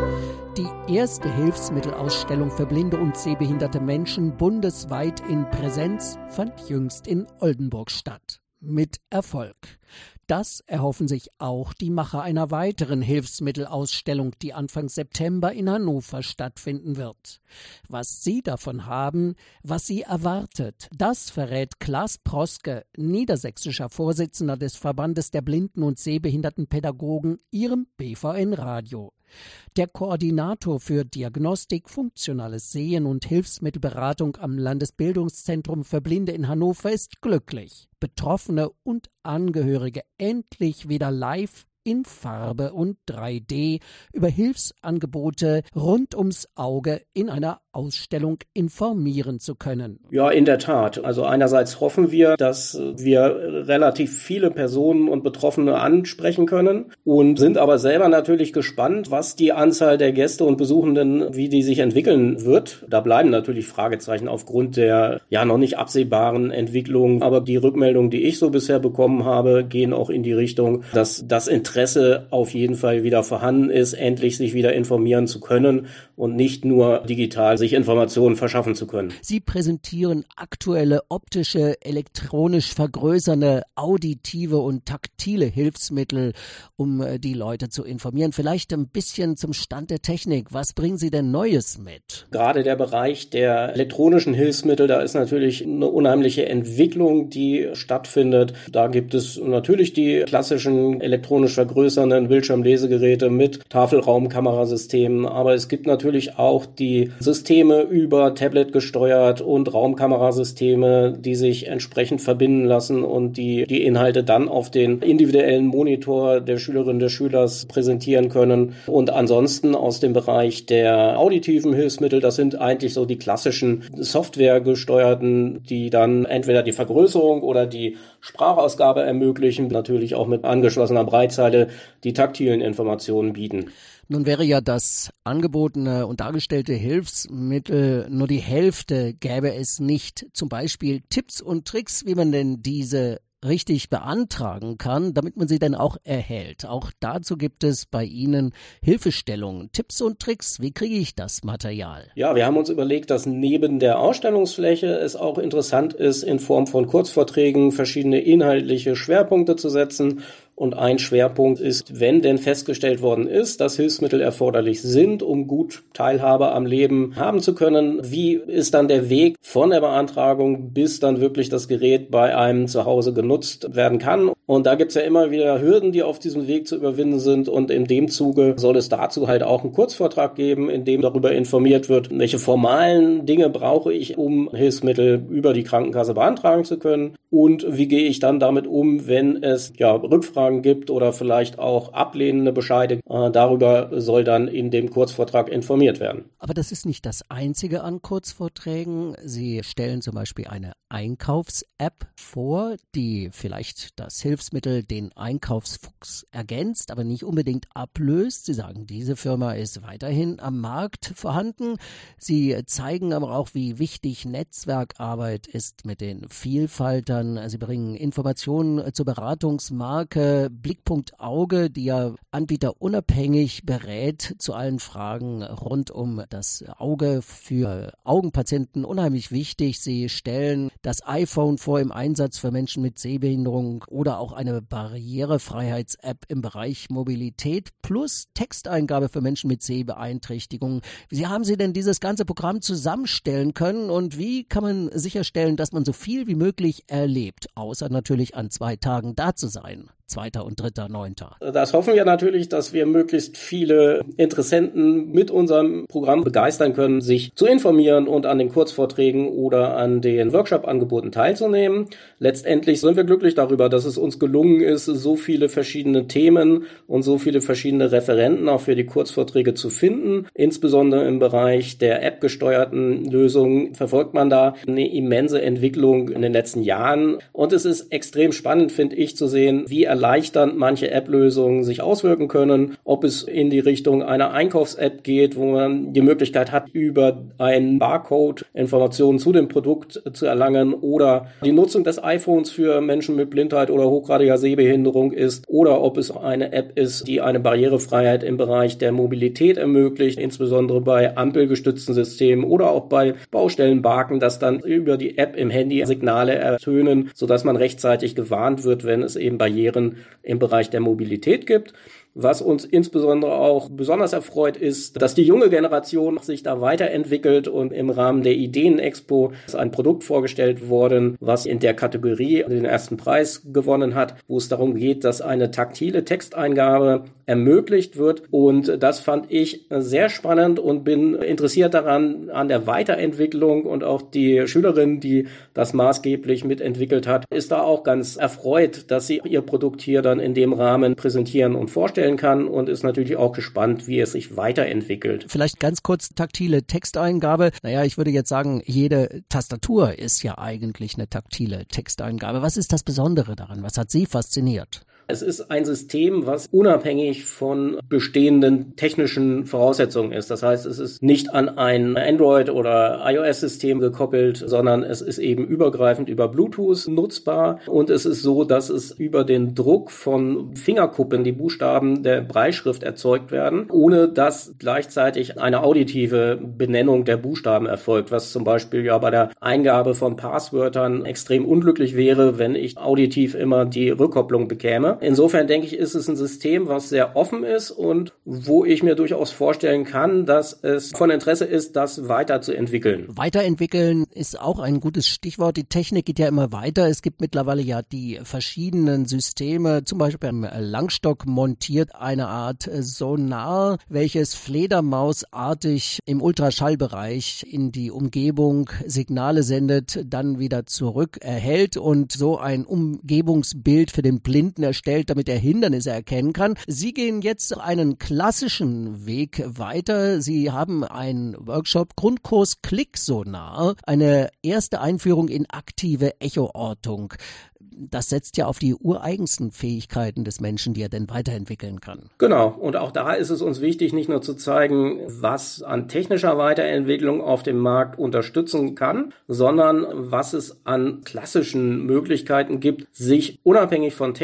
Die erste Hilfsmittelausstellung für blinde und sehbehinderte Menschen bundesweit in Präsenz fand jüngst in Oldenburg statt. Mit Erfolg. Das erhoffen sich auch die Macher einer weiteren Hilfsmittelausstellung, die Anfang September in Hannover stattfinden wird. Was sie davon haben, was sie erwartet, das verrät Klaas Proske, niedersächsischer Vorsitzender des Verbandes der Blinden- und Sehbehindertenpädagogen, ihrem B V N-Radio. Der Koordinator für Diagnostik, funktionales Sehen und Hilfsmittelberatung am Landesbildungszentrum für Blinde in Hannover ist glücklich, Betroffene und Angehörige endlich wieder live in Farbe und drei D über Hilfsangebote rund ums Auge in einer Ausstellung informieren zu können. Ja, in der Tat. Also einerseits hoffen wir, dass wir relativ viele Personen und Betroffene ansprechen können und sind aber selber natürlich gespannt, was die Anzahl der Gäste und Besuchenden, wie die sich entwickeln wird. Da bleiben natürlich Fragezeichen aufgrund der ja noch nicht absehbaren Entwicklung. Aber die Rückmeldungen, die ich so bisher bekommen habe, gehen auch in die Richtung, dass das Interesse auf jeden Fall wieder vorhanden ist, endlich sich wieder informieren zu können und nicht nur digital sich Informationen verschaffen zu können. Sie präsentieren aktuelle optische, elektronisch vergrößernde, auditive und taktile Hilfsmittel, um die Leute zu informieren. Vielleicht ein bisschen zum Stand der Technik. Was bringen Sie denn Neues mit? Gerade der Bereich der elektronischen Hilfsmittel, da ist natürlich eine unheimliche Entwicklung, die stattfindet. Da gibt es natürlich die klassischen elektronisch vergrößernden Bildschirmlesegeräte mit Tafelraumkamerasystemen, aber es gibt natürlich auch die Systeme über Tablet gesteuert und Raumkamerasysteme, die sich entsprechend verbinden lassen und die die Inhalte dann auf den individuellen Monitor der Schülerinnen des Schülers präsentieren können. Und ansonsten aus dem Bereich der auditiven Hilfsmittel, das sind eigentlich so die klassischen softwaregesteuerten, die dann entweder die Vergrößerung oder die Sprachausgabe ermöglichen, natürlich auch mit angeschlossener Breitzeile die taktilen Informationen bieten. Nun wäre ja das angebotene und dargestellte Hilfsmittel nur die Hälfte, gäbe es nicht zum Beispiel Tipps und Tricks, wie man denn diese richtig beantragen kann, damit man sie dann auch erhält. Auch dazu gibt es bei Ihnen Hilfestellungen, Tipps und Tricks. Wie kriege ich das Material? Ja, wir haben uns überlegt, dass neben der Ausstellungsfläche es auch interessant ist, in Form von Kurzvorträgen verschiedene inhaltliche Schwerpunkte zu setzen. Und ein Schwerpunkt ist, wenn denn festgestellt worden ist, dass Hilfsmittel erforderlich sind, um gut Teilhabe am Leben haben zu können, wie ist dann der Weg von der Beantragung, bis dann wirklich das Gerät bei einem zu Hause genutzt werden kann. Und da gibt's ja immer wieder Hürden, die auf diesem Weg zu überwinden sind. Und in dem Zuge soll es dazu halt auch einen Kurzvortrag geben, in dem darüber informiert wird, welche formalen Dinge brauche ich, um Hilfsmittel über die Krankenkasse beantragen zu können. Und wie gehe ich dann damit um, wenn es ja Rückfragen gibt oder vielleicht auch ablehnende Bescheide. Äh, darüber soll dann in dem Kurzvortrag informiert werden. Aber das ist nicht das Einzige an Kurzvorträgen. Sie stellen zum Beispiel eine Einkaufs-App vor, die vielleicht das Hilfsmittel den Einkaufsfuchs ergänzt, aber nicht unbedingt ablöst. Sie sagen, diese Firma ist weiterhin am Markt vorhanden. Sie zeigen aber auch, wie wichtig Netzwerkarbeit ist mit den Vielfaltern. Sie bringen Informationen zur Beratungsmarke Blickpunkt Auge, die ja Anbieter unabhängig berät zu allen Fragen rund um das Auge, für Augenpatienten unheimlich wichtig. Sie stellen das iPhone vor im Einsatz für Menschen mit Sehbehinderung oder auch eine Barrierefreiheits-App im Bereich Mobilität plus Texteingabe für Menschen mit Sehbeeinträchtigungen. Wie haben Sie denn dieses ganze Programm zusammenstellen können und wie kann man sicherstellen, dass man so viel wie möglich erlebt, außer natürlich an zwei Tagen da zu sein? Zweiter und dritter, neunter. Das hoffen wir natürlich, dass wir möglichst viele Interessenten mit unserem Programm begeistern können, sich zu informieren und an den Kurzvorträgen oder an den Workshop-Angeboten teilzunehmen. Letztendlich sind wir glücklich darüber, dass es uns gelungen ist, so viele verschiedene Themen und so viele verschiedene Referenten auch für die Kurzvorträge zu finden. Insbesondere im Bereich der App-gesteuerten Lösungen verfolgt man da eine immense Entwicklung in den letzten Jahren. Und es ist extrem spannend, finde ich, zu sehen, wie erleichternd manche App-Lösungen sich auswirken können, ob es in die Richtung einer Einkaufs-App geht, wo man die Möglichkeit hat, über einen Barcode Informationen zu dem Produkt zu erlangen oder die Nutzung des iPhones für Menschen mit Blindheit oder hochgradiger Sehbehinderung ist oder ob es eine App ist, die eine Barrierefreiheit im Bereich der Mobilität ermöglicht, insbesondere bei ampelgestützten Systemen oder auch bei Baustellenbarken, dass dann über die App im Handy Signale ertönen, sodass man rechtzeitig gewarnt wird, wenn es eben Barrieren im Bereich der Mobilität gibt. Was uns insbesondere auch besonders erfreut ist, dass die junge Generation sich da weiterentwickelt und im Rahmen der Ideen-Expo ist ein Produkt vorgestellt worden, was in der Kategorie den ersten Preis gewonnen hat, wo es darum geht, dass eine taktile Texteingabe ermöglicht wird. Und das fand ich sehr spannend und bin interessiert daran, an der Weiterentwicklung, und auch die Schülerin, die das maßgeblich mitentwickelt hat, ist da auch ganz erfreut, dass sie ihr Produkt hier dann in dem Rahmen präsentieren und vorstellen kann und ist natürlich auch gespannt, wie es sich weiterentwickelt. Vielleicht ganz kurz taktile Texteingabe. Naja, ich würde jetzt sagen, jede Tastatur ist ja eigentlich eine taktile Texteingabe. Was ist das Besondere daran? Was hat Sie fasziniert? Es ist ein System, was unabhängig von bestehenden technischen Voraussetzungen ist. Das heißt, es ist nicht an ein Android- oder iOS-System gekoppelt, sondern es ist eben übergreifend über Bluetooth nutzbar. Und es ist so, dass es über den Druck von Fingerkuppen die Buchstaben der Brailleschrift erzeugt werden, ohne dass gleichzeitig eine auditive Benennung der Buchstaben erfolgt, was zum Beispiel ja bei der Eingabe von Passwörtern extrem unglücklich wäre, wenn ich auditiv immer die Rückkopplung bekäme. Insofern denke ich, ist es ein System, was sehr offen ist und wo ich mir durchaus vorstellen kann, dass es von Interesse ist, das weiterzuentwickeln. Weiterentwickeln ist auch ein gutes Stichwort. Die Technik geht ja immer weiter. Es gibt mittlerweile ja die verschiedenen Systeme, zum Beispiel beim Langstock montiert eine Art Sonar, welches fledermausartig im Ultraschallbereich in die Umgebung Signale sendet, dann wieder zurück erhält und so ein Umgebungsbild für den Blinden erstellt, damit er Hindernisse erkennen kann. Sie gehen jetzt einen klassischen Weg weiter. Sie haben einen Workshop, Grundkurs Klicksonar, eine erste Einführung in aktive Echoortung. Das setzt ja auf die ureigensten Fähigkeiten des Menschen, die er denn weiterentwickeln kann. Genau. Und auch da ist es uns wichtig, nicht nur zu zeigen, was an technischer Weiterentwicklung auf dem Markt unterstützen kann, sondern was es an klassischen Möglichkeiten gibt, sich unabhängig von technischen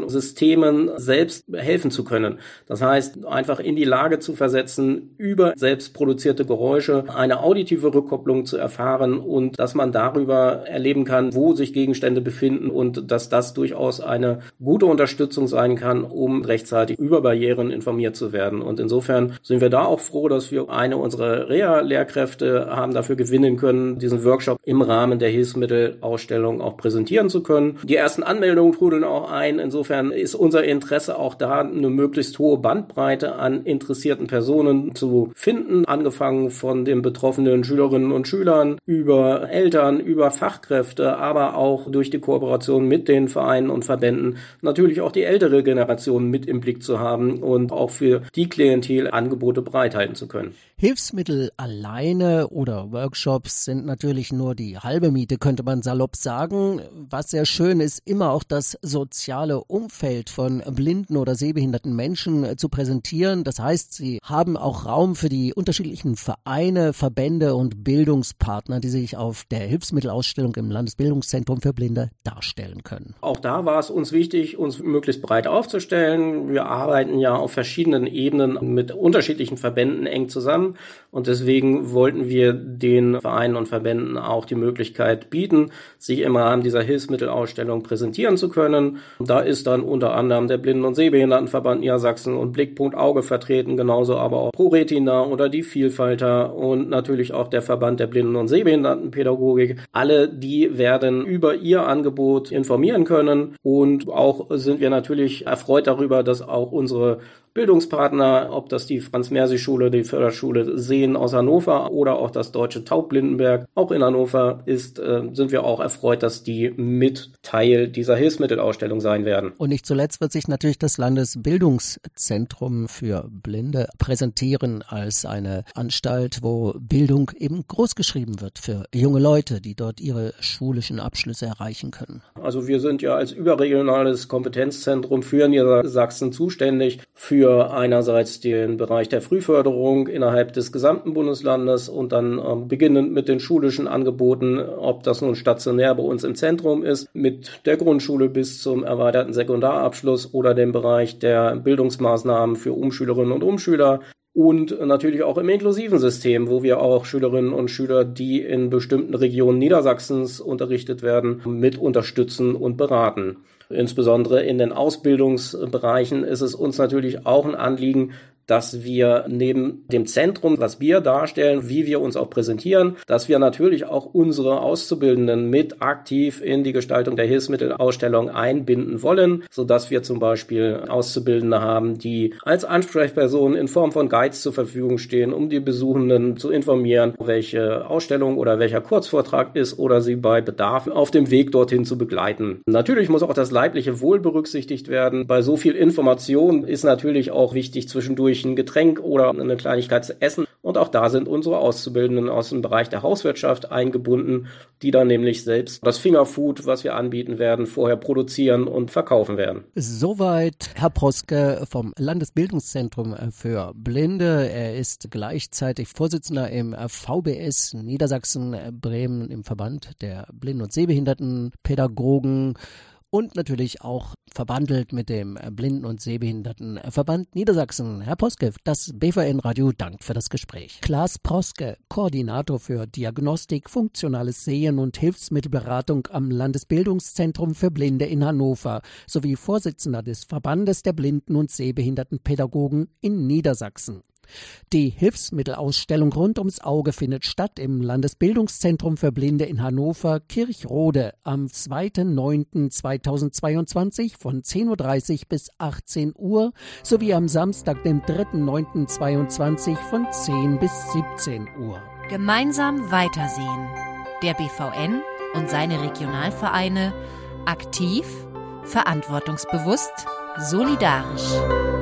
technischen Systemen selbst helfen zu können. Das heißt, einfach in die Lage zu versetzen, über selbst produzierte Geräusche eine auditive Rückkopplung zu erfahren und dass man darüber erleben kann, wo sich Gegenstände befinden und dass das durchaus eine gute Unterstützung sein kann, um rechtzeitig über Barrieren informiert zu werden. Und insofern sind wir da auch froh, dass wir eine unserer Reha-Lehrkräfte haben dafür gewinnen können, diesen Workshop im Rahmen der Hilfsmittelausstellung auch präsentieren zu können. Die ersten Anmeldungen trudeln auch ein. Insofern ist unser Interesse auch da, eine möglichst hohe Bandbreite an interessierten Personen zu finden, angefangen von den betroffenen Schülerinnen und Schülern, über Eltern, über Fachkräfte, aber auch durch die Kooperation mit den Vereinen und Verbänden natürlich auch die ältere Generation mit im Blick zu haben und auch für die Klientel Angebote bereithalten zu können. Hilfsmittel alleine oder Workshops sind natürlich nur die halbe Miete, könnte man salopp sagen. Was sehr schön ist, immer auch das soziale Umfeld von blinden oder sehbehinderten Menschen zu präsentieren. Das heißt, sie haben auch Raum für die unterschiedlichen Vereine, Verbände und Bildungspartner, die sich auf der Hilfsmittelausstellung im Landesbildungszentrum für Blinde darstellen können. Auch da war es uns wichtig, uns möglichst breit aufzustellen. Wir arbeiten ja auf verschiedenen Ebenen mit unterschiedlichen Verbänden eng zusammen. Und deswegen wollten wir den Vereinen und Verbänden auch die Möglichkeit bieten, sich im Rahmen dieser Hilfsmittelausstellung präsentieren zu können. Da ist dann unter anderem der Blinden- und Sehbehindertenverband Niedersachsen und Blickpunkt Auge vertreten, genauso aber auch ProRetina oder die Vielfalter und natürlich auch der Verband der Blinden- und Sehbehindertenpädagogik. Alle die werden über ihr Angebot informieren können und auch sind wir natürlich erfreut darüber, dass auch unsere Bildungspartner, ob das die Franz-Mersi-Schule, die Förderschule Sehen aus Hannover oder auch das Deutsche Taubblindenwerk, auch in Hannover ist, äh, sind wir auch erfreut, dass die mit Teil dieser Hilfsmittelausstellung sein werden. Und nicht zuletzt wird sich natürlich das Landesbildungszentrum für Blinde präsentieren als eine Anstalt, wo Bildung eben großgeschrieben wird für junge Leute, die dort ihre schulischen Abschlüsse erreichen können. Also wir sind ja als überregionales Kompetenzzentrum für Niedersachsen zuständig für Für einerseits den Bereich der Frühförderung innerhalb des gesamten Bundeslandes und dann ähm, beginnend mit den schulischen Angeboten, ob das nun stationär bei uns im Zentrum ist, mit der Grundschule bis zum erweiterten Sekundarabschluss oder dem Bereich der Bildungsmaßnahmen für Umschülerinnen und Umschüler. Und natürlich auch im inklusiven System, wo wir auch Schülerinnen und Schüler, die in bestimmten Regionen Niedersachsens unterrichtet werden, mit unterstützen und beraten. Insbesondere in den Ausbildungsbereichen ist es uns natürlich auch ein Anliegen, dass wir neben dem Zentrum, was wir darstellen, wie wir uns auch präsentieren, dass wir natürlich auch unsere Auszubildenden mit aktiv in die Gestaltung der Hilfsmittelausstellung einbinden wollen, sodass wir zum Beispiel Auszubildende haben, die als Ansprechpersonen in Form von Guides zur Verfügung stehen, um die Besuchenden zu informieren, welche Ausstellung oder welcher Kurzvortrag ist oder sie bei Bedarf auf dem Weg dorthin zu begleiten. Natürlich muss auch das leibliche Wohl berücksichtigt werden. Bei so viel Information ist natürlich auch wichtig, zwischendurch ein Getränk oder eine Kleinigkeit zu essen. Und auch da sind unsere Auszubildenden aus dem Bereich der Hauswirtschaft eingebunden, die dann nämlich selbst das Fingerfood, was wir anbieten werden, vorher produzieren und verkaufen werden. Soweit Herr Proske vom Landesbildungszentrum für Blinde. Er ist gleichzeitig Vorsitzender im V B S Niedersachsen Bremen im Verband der Blinden- und Sehbehindertenpädagogen. Und natürlich auch verbandelt mit dem Blinden- und Sehbehindertenverband Niedersachsen. Herr Proske, das B V N-Radio dankt für das Gespräch. Klaas Proske, Koordinator für Diagnostik, funktionales Sehen und Hilfsmittelberatung am Landesbildungszentrum für Blinde in Hannover sowie Vorsitzender des Verbandes der Blinden- und Sehbehindertenpädagogen in Niedersachsen. Die Hilfsmittelausstellung rund ums Auge findet statt im Landesbildungszentrum für Blinde in Hannover, Kirchrode, am zweiten neunten zweitausendzweiundzwanzig von zehn Uhr dreißig bis achtzehn Uhr sowie am Samstag, dem dritten neunten zweiundzwanzig von zehn bis siebzehn Uhr. Gemeinsam weitersehen. Der B V N und seine Regionalvereine aktiv, verantwortungsbewusst, solidarisch.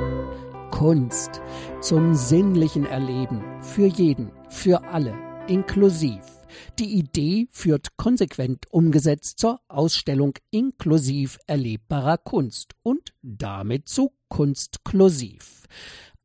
Kunst zum sinnlichen Erleben, für jeden, für alle, inklusiv. Die Idee führt konsequent umgesetzt zur Ausstellung inklusiv erlebbarer Kunst und damit zu Kunstklusiv.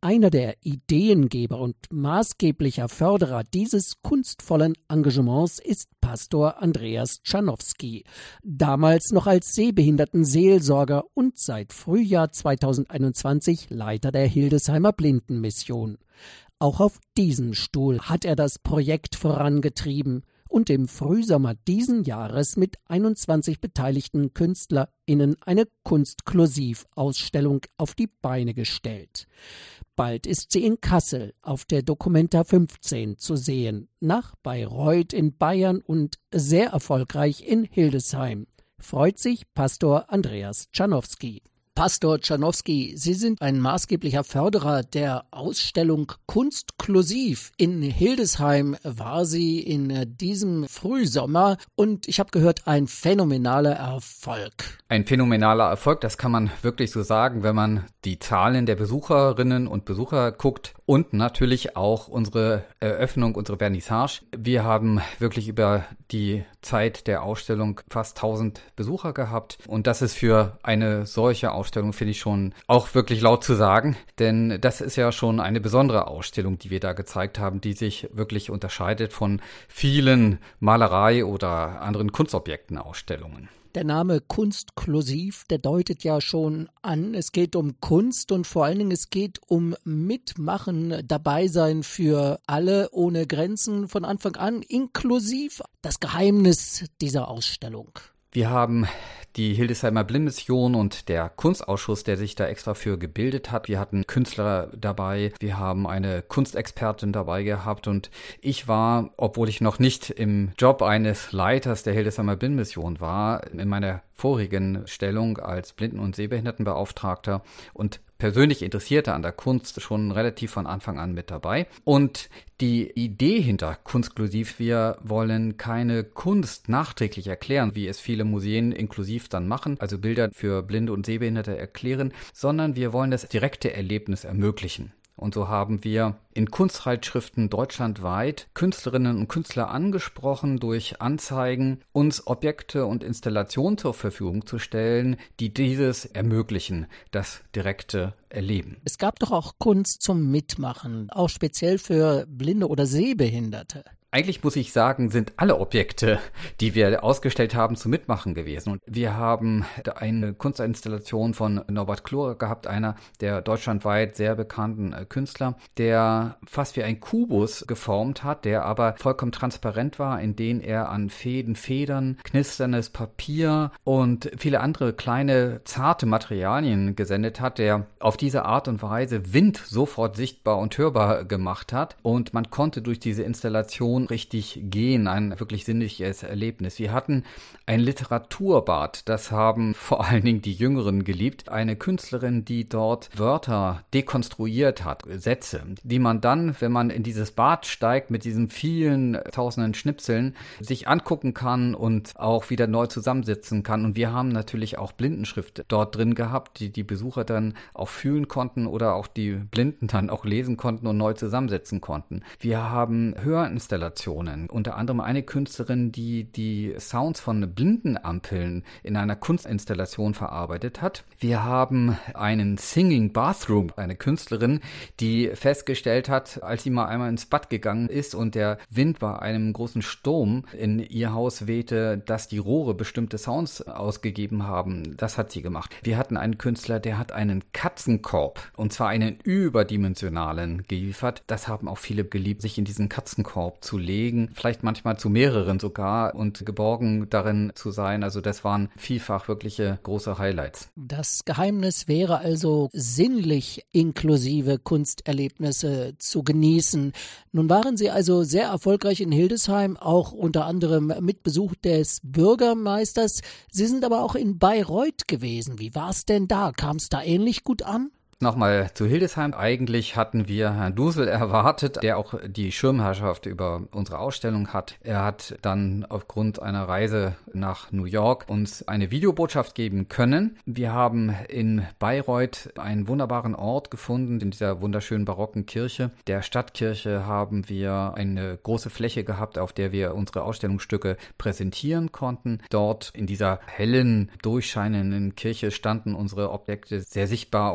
Einer der Ideengeber und maßgeblicher Förderer dieses kunstvollen Engagements ist Pastor Andreas Czarnowski, damals noch als Sehbehindertenseelsorger und seit Frühjahr zweitausendeinundzwanzig Leiter der Hildesheimer Blindenmission. Auch auf diesen Stuhl hat er das Projekt vorangetrieben und im Frühsommer diesen Jahres mit einundzwanzig beteiligten KünstlerInnen eine Kunstklusiv-Ausstellung auf die Beine gestellt. Bald ist sie in Kassel auf der Documenta fünfzehn zu sehen, nach Bayreuth in Bayern und sehr erfolgreich in Hildesheim. Freut sich Pastor Andreas Czarnowski. Pastor Czarnowski, Sie sind ein maßgeblicher Förderer der Ausstellung Kunstklusiv. In Hildesheim war sie in diesem Frühsommer und ich habe gehört, ein phänomenaler Erfolg. Ein phänomenaler Erfolg, das kann man wirklich so sagen, wenn man die Zahlen der Besucherinnen und Besucher guckt und natürlich auch unsere Eröffnung, unsere Vernissage. Wir haben wirklich über die Zeit der Ausstellung fast tausend Besucher gehabt und das ist für eine solche Ausstellung, finde ich, schon auch wirklich laut zu sagen, denn das ist ja schon eine besondere Ausstellung, die wir da gezeigt haben, die sich wirklich unterscheidet von vielen Malerei- oder anderen Kunstobjekten-Ausstellungen. Der Name Kunstklusiv, der deutet ja schon an, es geht um Kunst und vor allen Dingen es geht um Mitmachen, dabei sein für alle ohne Grenzen von Anfang an, inklusiv das Geheimnis dieser Ausstellung. Wir haben die Hildesheimer Blindenmission und der Kunstausschuss, der sich da extra für gebildet hat. Wir hatten Künstler dabei, wir haben eine Kunstexpertin dabei gehabt und ich war, obwohl ich noch nicht im Job eines Leiters der Hildesheimer Blindenmission war, in meiner vorigen Stellung als Blinden- und Sehbehindertenbeauftragter und persönlich Interessierte an der Kunst schon relativ von Anfang an mit dabei. Und die Idee hinter Kunstklusiv, wir wollen keine Kunst nachträglich erklären, wie es viele Museen inklusiv dann machen, also Bilder für Blinde und Sehbehinderte erklären, sondern wir wollen das direkte Erlebnis ermöglichen. Und so haben wir in Kunstzeitschriften deutschlandweit Künstlerinnen und Künstler angesprochen, durch Anzeigen uns Objekte und Installationen zur Verfügung zu stellen, die dieses ermöglichen, das direkte Erleben. Es gab doch auch Kunst zum Mitmachen, auch speziell für Blinde oder Sehbehinderte. Eigentlich muss ich sagen, sind alle Objekte, die wir ausgestellt haben, zum Mitmachen gewesen. Und wir haben eine Kunstinstallation von Norbert Klorer gehabt, einer der deutschlandweit sehr bekannten Künstler, der fast wie ein Kubus geformt hat, der aber vollkommen transparent war, in den er an Fäden, Federn, knisterndes Papier und viele andere kleine, zarte Materialien gesendet hat, der auf diese Art und Weise Wind sofort sichtbar und hörbar gemacht hat. Und man konnte durch diese Installation richtig gehen, ein wirklich sinnliches Erlebnis. Wir hatten ein Literaturbad, das haben vor allen Dingen die Jüngeren geliebt. Eine Künstlerin, die dort Wörter dekonstruiert hat, Sätze, die man dann, wenn man in dieses Bad steigt, mit diesen vielen tausenden Schnipseln, sich angucken kann und auch wieder neu zusammensetzen kann. Und wir haben natürlich auch Blindenschrift dort drin gehabt, die die Besucher dann auch fühlen konnten oder auch die Blinden dann auch lesen konnten und neu zusammensetzen konnten. Wir haben Hörinstallationen, unter anderem eine Künstlerin, die die Sounds von Blindenampeln in einer Kunstinstallation verarbeitet hat. Wir haben einen Singing Bathroom, eine Künstlerin, die festgestellt hat, als sie mal einmal ins Bad gegangen ist und der Wind bei einem großen Sturm in ihr Haus wehte, dass die Rohre bestimmte Sounds ausgegeben haben. Das hat sie gemacht. Wir hatten einen Künstler, der hat einen Katzenkorb, und zwar einen überdimensionalen, geliefert. Das haben auch viele geliebt, sich in diesen Katzenkorb zu legen, vielleicht manchmal zu mehreren sogar und geborgen darin zu sein. Also das waren vielfach wirkliche große Highlights. Das Geheimnis wäre also, sinnlich inklusive Kunsterlebnisse zu genießen. Nun waren Sie also sehr erfolgreich in Hildesheim, auch unter anderem mit Besuch des Bürgermeisters. Sie sind aber auch in Bayreuth gewesen. Wie war es denn da? Kam es da ähnlich gut an? Nochmal zu Hildesheim. Eigentlich hatten wir Herrn Dusel erwartet, der auch die Schirmherrschaft über unsere Ausstellung hat. Er hat dann aufgrund einer Reise nach New York uns eine Videobotschaft geben können. Wir haben in Bayreuth einen wunderbaren Ort gefunden, in dieser wunderschönen barocken Kirche. Der Stadtkirche haben wir eine große Fläche gehabt, auf der wir unsere Ausstellungsstücke präsentieren konnten. Dort in dieser hellen, durchscheinenden Kirche standen unsere Objekte sehr sichtbar und fühlbar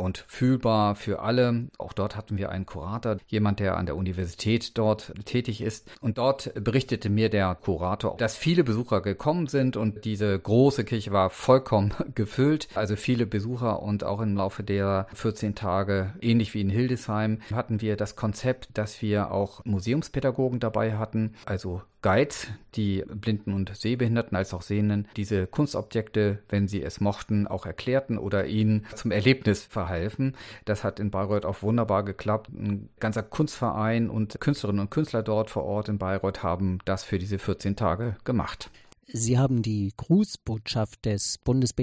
fühlbar für alle. Auch dort hatten wir einen Kurator, jemand, der an der Universität dort tätig ist. Und dort berichtete mir der Kurator, dass viele Besucher gekommen sind und diese große Kirche war vollkommen gefüllt. Also viele Besucher und auch im Laufe der vierzehn Tage, ähnlich wie in Hildesheim, hatten wir das Konzept, dass wir auch Museumspädagogen dabei hatten, also Guides, die Blinden und Sehbehinderten als auch Sehenden diese Kunstobjekte, wenn sie es mochten, auch erklärten oder ihnen zum Erlebnis verhalfen. Das hat in Bayreuth auch wunderbar geklappt. Ein ganzer Kunstverein und Künstlerinnen und Künstler dort vor Ort in Bayreuth haben das für diese vierzehn Tage gemacht. Sie haben die Grußbotschaft des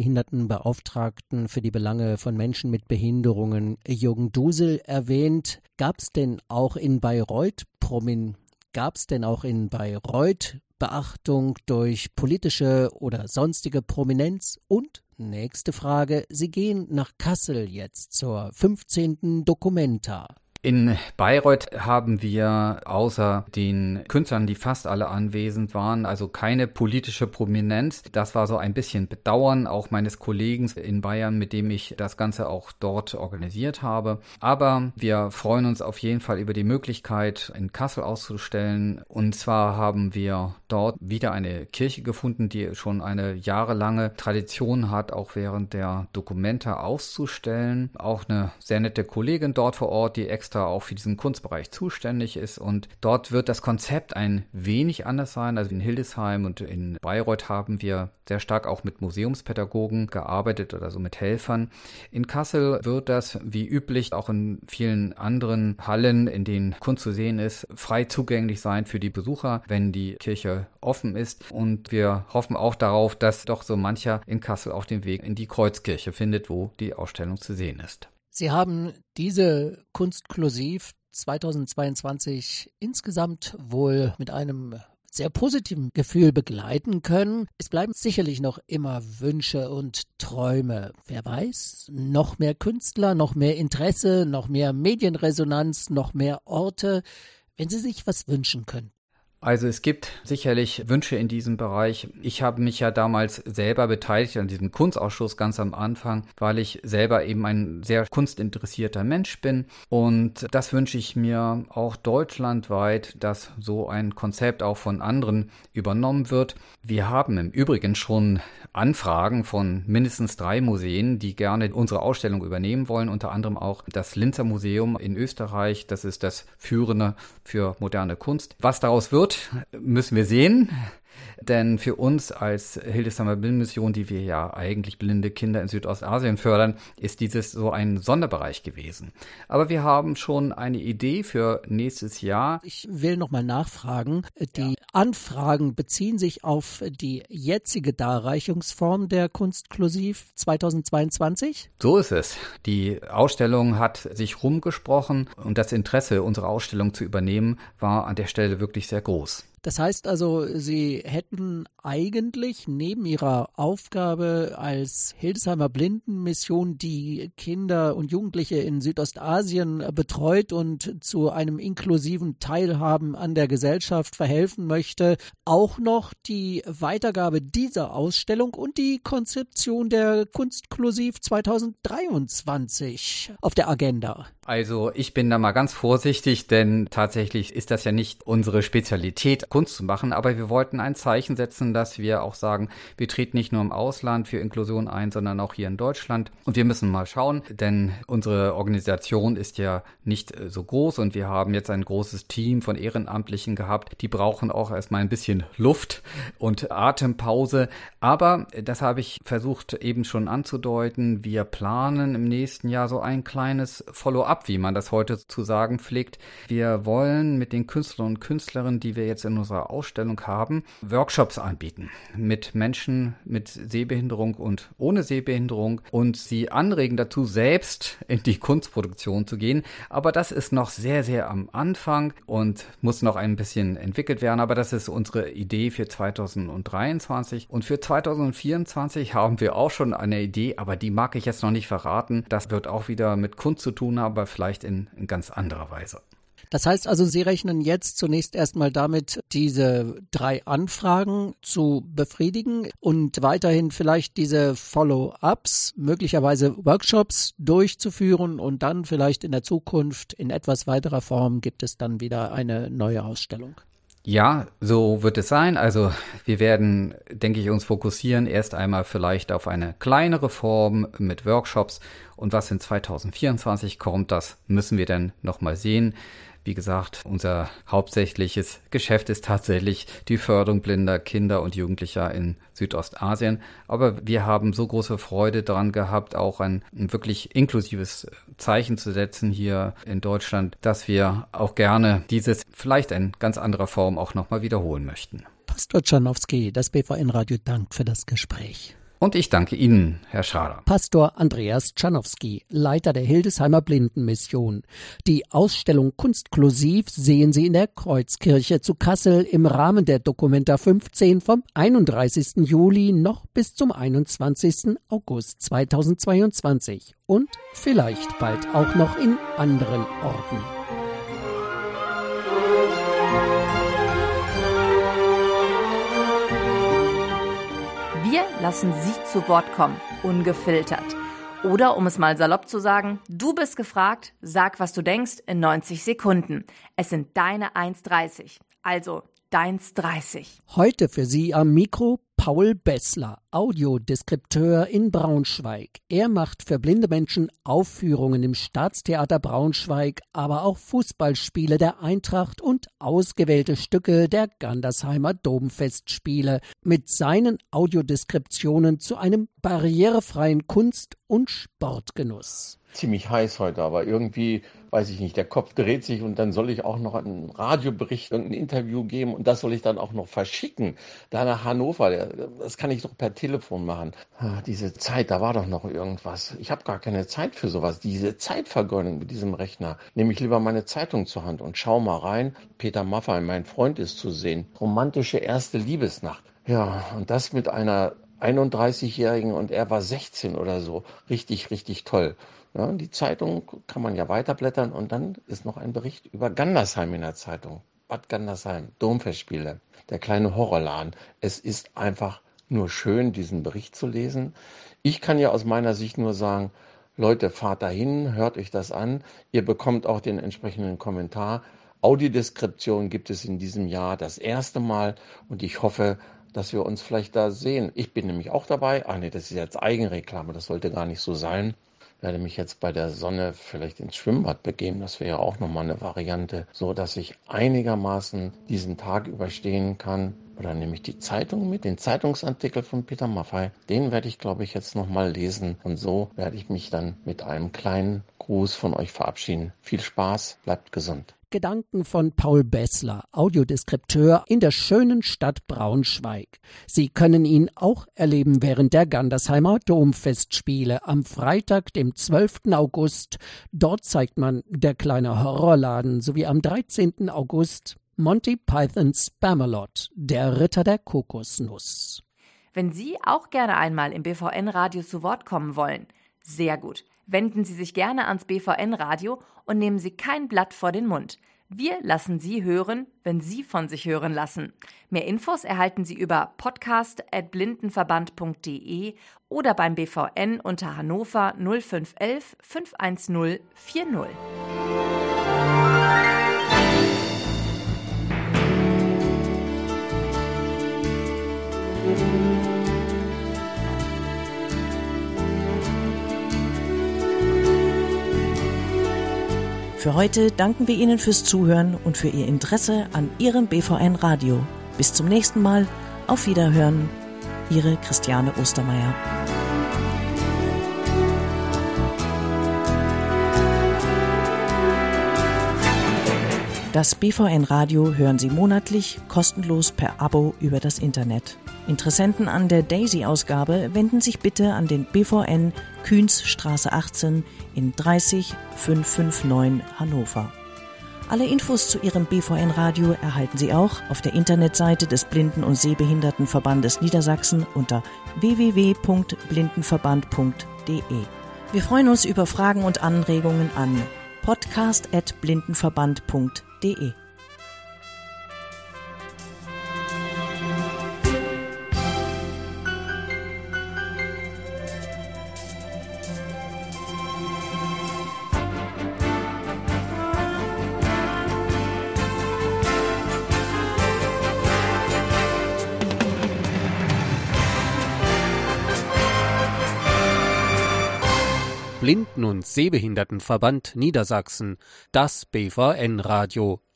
Bundesbehindertenbeauftragten für die Belange von Menschen mit Behinderungen, Jürgen Dusel, erwähnt. Gab es denn auch in Bayreuth Promin Gab es denn auch in Bayreuth Beachtung durch politische oder sonstige Prominenz? Und, nächste Frage, Sie gehen nach Kassel jetzt zur fünfzehnten Documenta. In Bayreuth haben wir außer den Künstlern, die fast alle anwesend waren, also keine politische Prominenz. Das war so ein bisschen Bedauern auch meines Kollegen in Bayern, mit dem ich das Ganze auch dort organisiert habe. Aber wir freuen uns auf jeden Fall über die Möglichkeit, in Kassel auszustellen. Und zwar haben wir dort wieder eine Kirche gefunden, die schon eine jahrelange Tradition hat, auch während der Documenta auszustellen. Auch eine sehr nette Kollegin dort vor Ort, die extra auch für diesen Kunstbereich zuständig ist. Und dort wird das Konzept ein wenig anders sein. Also in Hildesheim und in Bayreuth haben wir sehr stark auch mit Museumspädagogen gearbeitet oder so mit Helfern. In Kassel wird das wie üblich auch in vielen anderen Hallen, in denen Kunst zu sehen ist, frei zugänglich sein für die Besucher, wenn die Kirche offen ist. Und wir hoffen auch darauf, dass doch so mancher in Kassel auch den Weg in die Kreuzkirche findet, wo die Ausstellung zu sehen ist. Sie haben diese Kunstklusiv zweitausendzweiundzwanzig insgesamt wohl mit einem sehr positiven Gefühl begleiten können. Es bleiben sicherlich noch immer Wünsche und Träume. Wer weiß, noch mehr Künstler, noch mehr Interesse, noch mehr Medienresonanz, noch mehr Orte, wenn Sie sich was wünschen können. Also es gibt sicherlich Wünsche in diesem Bereich. Ich habe mich ja damals selber beteiligt an diesem Kunstausschuss ganz am Anfang, weil ich selber eben ein sehr kunstinteressierter Mensch bin. Und das wünsche ich mir auch deutschlandweit, dass so ein Konzept auch von anderen übernommen wird. Wir haben im Übrigen schon Anfragen von mindestens drei Museen, die gerne unsere Ausstellung übernehmen wollen, unter anderem auch das Linzer Museum in Österreich. Das ist das Führende für moderne Kunst. Was daraus wird, müssen wir sehen. Denn für uns als Hildesheimer Blindenmission, die wir ja eigentlich blinde Kinder in Südostasien fördern, ist dieses so ein Sonderbereich gewesen. Aber wir haben schon eine Idee für nächstes Jahr. Ich will nochmal nachfragen. Die ja. Anfragen beziehen sich auf die jetzige Darreichungsform der Kunstklusiv zweitausendzweiundzwanzig? So ist es. Die Ausstellung hat sich rumgesprochen und das Interesse, unsere Ausstellung zu übernehmen, war an der Stelle wirklich sehr groß. Das heißt also, Sie hätten eigentlich neben Ihrer Aufgabe als Hildesheimer Blindenmission, die Kinder und Jugendliche in Südostasien betreut und zu einem inklusiven Teilhaben an der Gesellschaft verhelfen möchte, auch noch die Weitergabe dieser Ausstellung und die Konzeption der Kunstklusiv zweitausenddreiundzwanzig auf der Agenda. Also ich bin da mal ganz vorsichtig, denn tatsächlich ist das ja nicht unsere Spezialität, Kunst zu machen, aber wir wollten ein Zeichen setzen, dass wir auch sagen, wir treten nicht nur im Ausland für Inklusion ein, sondern auch hier in Deutschland. Und wir müssen mal schauen, denn unsere Organisation ist ja nicht so groß und wir haben jetzt ein großes Team von Ehrenamtlichen gehabt. Die brauchen auch erstmal ein bisschen Luft und Atempause. Aber das habe ich versucht eben schon anzudeuten. Wir planen im nächsten Jahr so ein kleines Follow-up, wie man das heute zu sagen pflegt. Wir wollen mit den Künstlern und Künstlerinnen, die wir jetzt in unserer Ausstellung haben, Workshops anbieten mit Menschen mit Sehbehinderung und ohne Sehbehinderung und sie anregen dazu, selbst in die Kunstproduktion zu gehen. Aber das ist noch sehr, sehr am Anfang und muss noch ein bisschen entwickelt werden. Aber das ist unsere Idee für zweitausenddreiundzwanzig. Und für zweitausendvierundzwanzig haben wir auch schon eine Idee, aber die mag ich jetzt noch nicht verraten. Das wird auch wieder mit Kunst zu tun haben, aber vielleicht in, in ganz anderer Weise. Das heißt also, Sie rechnen jetzt zunächst erstmal damit, diese drei Anfragen zu befriedigen und weiterhin vielleicht diese Follow-ups, möglicherweise Workshops durchzuführen und dann vielleicht in der Zukunft in etwas weiterer Form gibt es dann wieder eine neue Ausstellung. Ja, so wird es sein. Also wir werden, denke ich, uns fokussieren erst einmal vielleicht auf eine kleinere Form mit Workshops. Und was in zwanzig vierundzwanzig kommt, das müssen wir dann nochmal sehen. Wie gesagt, unser hauptsächliches Geschäft ist tatsächlich die Förderung blinder Kinder und Jugendlicher in Südostasien. Aber wir haben so große Freude daran gehabt, auch ein, ein wirklich inklusives Zeichen zu setzen hier in Deutschland, dass wir auch gerne dieses vielleicht in ganz anderer Form auch nochmal wiederholen möchten. Pastor Czarnowski, das B V N-Radio dankt für das Gespräch. Und ich danke Ihnen, Herr Schrader. Pastor Andreas Czarnowski, Leiter der Hildesheimer Blindenmission. Die Ausstellung Kunstklusiv sehen Sie in der Kreuzkirche zu Kassel im Rahmen der Documenta fünfzehn vom einunddreißigsten Juli noch bis zum einundzwanzigsten August zweitausendzweiundzwanzig und vielleicht bald auch noch in anderen Orten. Wir lassen Sie zu Wort kommen, ungefiltert. Oder, um es mal salopp zu sagen, du bist gefragt, sag, was du denkst, in neunzig Sekunden. Es sind deine eins dreißig, also deins dreißig. Heute für Sie am Mikro Paul Bessler, Audiodeskripteur in Braunschweig. Er macht für blinde Menschen Aufführungen im Staatstheater Braunschweig, aber auch Fußballspiele der Eintracht und ausgewählte Stücke der Gandersheimer Domfestspiele mit seinen Audiodeskriptionen zu einem barrierefreien Kunst- und Sportgenuss. Ziemlich heiß heute, aber irgendwie, weiß ich nicht, der Kopf dreht sich und dann soll ich auch noch einen Radiobericht, irgendein Interview geben und das soll ich dann auch noch verschicken. Da nach Hannover, das kann ich doch per Telefon machen. Ah, diese Zeit, da war doch noch irgendwas. Ich habe gar keine Zeit für sowas. Diese Zeitvergeudung mit diesem Rechner. Nehme ich lieber meine Zeitung zur Hand und schau mal rein. Peter Maffay, mein Freund, ist zu sehen. Romantische erste Liebesnacht. Ja, und das mit einer einunddreißigjährigen und er war sechzehn oder so. Richtig, richtig toll. Ja, die Zeitung kann man ja weiterblättern und dann ist noch ein Bericht über Gandersheim in der Zeitung. Bad Gandersheim, Domfestspiele, der kleine Horrorladen. Es ist einfach nur schön, diesen Bericht zu lesen. Ich kann ja aus meiner Sicht nur sagen, Leute, fahrt dahin, hört euch das an. Ihr bekommt auch den entsprechenden Kommentar. Audiodeskription gibt es in diesem Jahr das erste Mal und ich hoffe, dass wir uns vielleicht da sehen. Ich bin nämlich auch dabei. Ach nee, das ist jetzt Eigenreklame, das sollte gar nicht so sein. Ich werde mich jetzt bei der Sonne vielleicht ins Schwimmbad begeben. Das wäre auch nochmal eine Variante, so dass ich einigermaßen diesen Tag überstehen kann. Oder nehme ich die Zeitung mit, den Zeitungsartikel von Peter Maffay. Den werde ich, glaube ich, jetzt nochmal lesen. Und so werde ich mich dann mit einem kleinen Gruß von euch verabschieden. Viel Spaß, bleibt gesund. Gedanken von Paul Bessler, Audiodeskripteur in der schönen Stadt Braunschweig. Sie können ihn auch erleben während der Gandersheimer Domfestspiele am Freitag, dem zwölften August. Dort zeigt man Der kleine Horrorladen sowie am dreizehnten August Monty Pythons Spamalot, der Ritter der Kokosnuss. Wenn Sie auch gerne einmal im B V N-Radio zu Wort kommen wollen, sehr gut. Wenden Sie sich gerne ans B V N-Radio und nehmen Sie kein Blatt vor den Mund. Wir lassen Sie hören, wenn Sie von sich hören lassen. Mehr Infos erhalten Sie über podcast at blindenverband punkt de oder beim B V N unter Hannover null fünf elf fünf eins null vier null. Für heute danken wir Ihnen fürs Zuhören und für Ihr Interesse an Ihrem B V N-Radio. Bis zum nächsten Mal. Auf Wiederhören. Ihre Christiane Ostermeier. Das B V N-Radio hören Sie monatlich kostenlos per Abo über das Internet. Interessenten an der Daisy-Ausgabe wenden sich bitte an den B V N Kühnsstraße achtzehn in dreißig fünfhundertneunundfünfzig Hannover. Alle Infos zu Ihrem B V N-Radio erhalten Sie auch auf der Internetseite des Blinden- und Sehbehindertenverbandes Niedersachsen unter w w w punkt blindenverband punkt de. Wir freuen uns über Fragen und Anregungen an podcast at blindenverband punkt de. Blinden- und Sehbehindertenverband Niedersachsen, das B V N-Radio.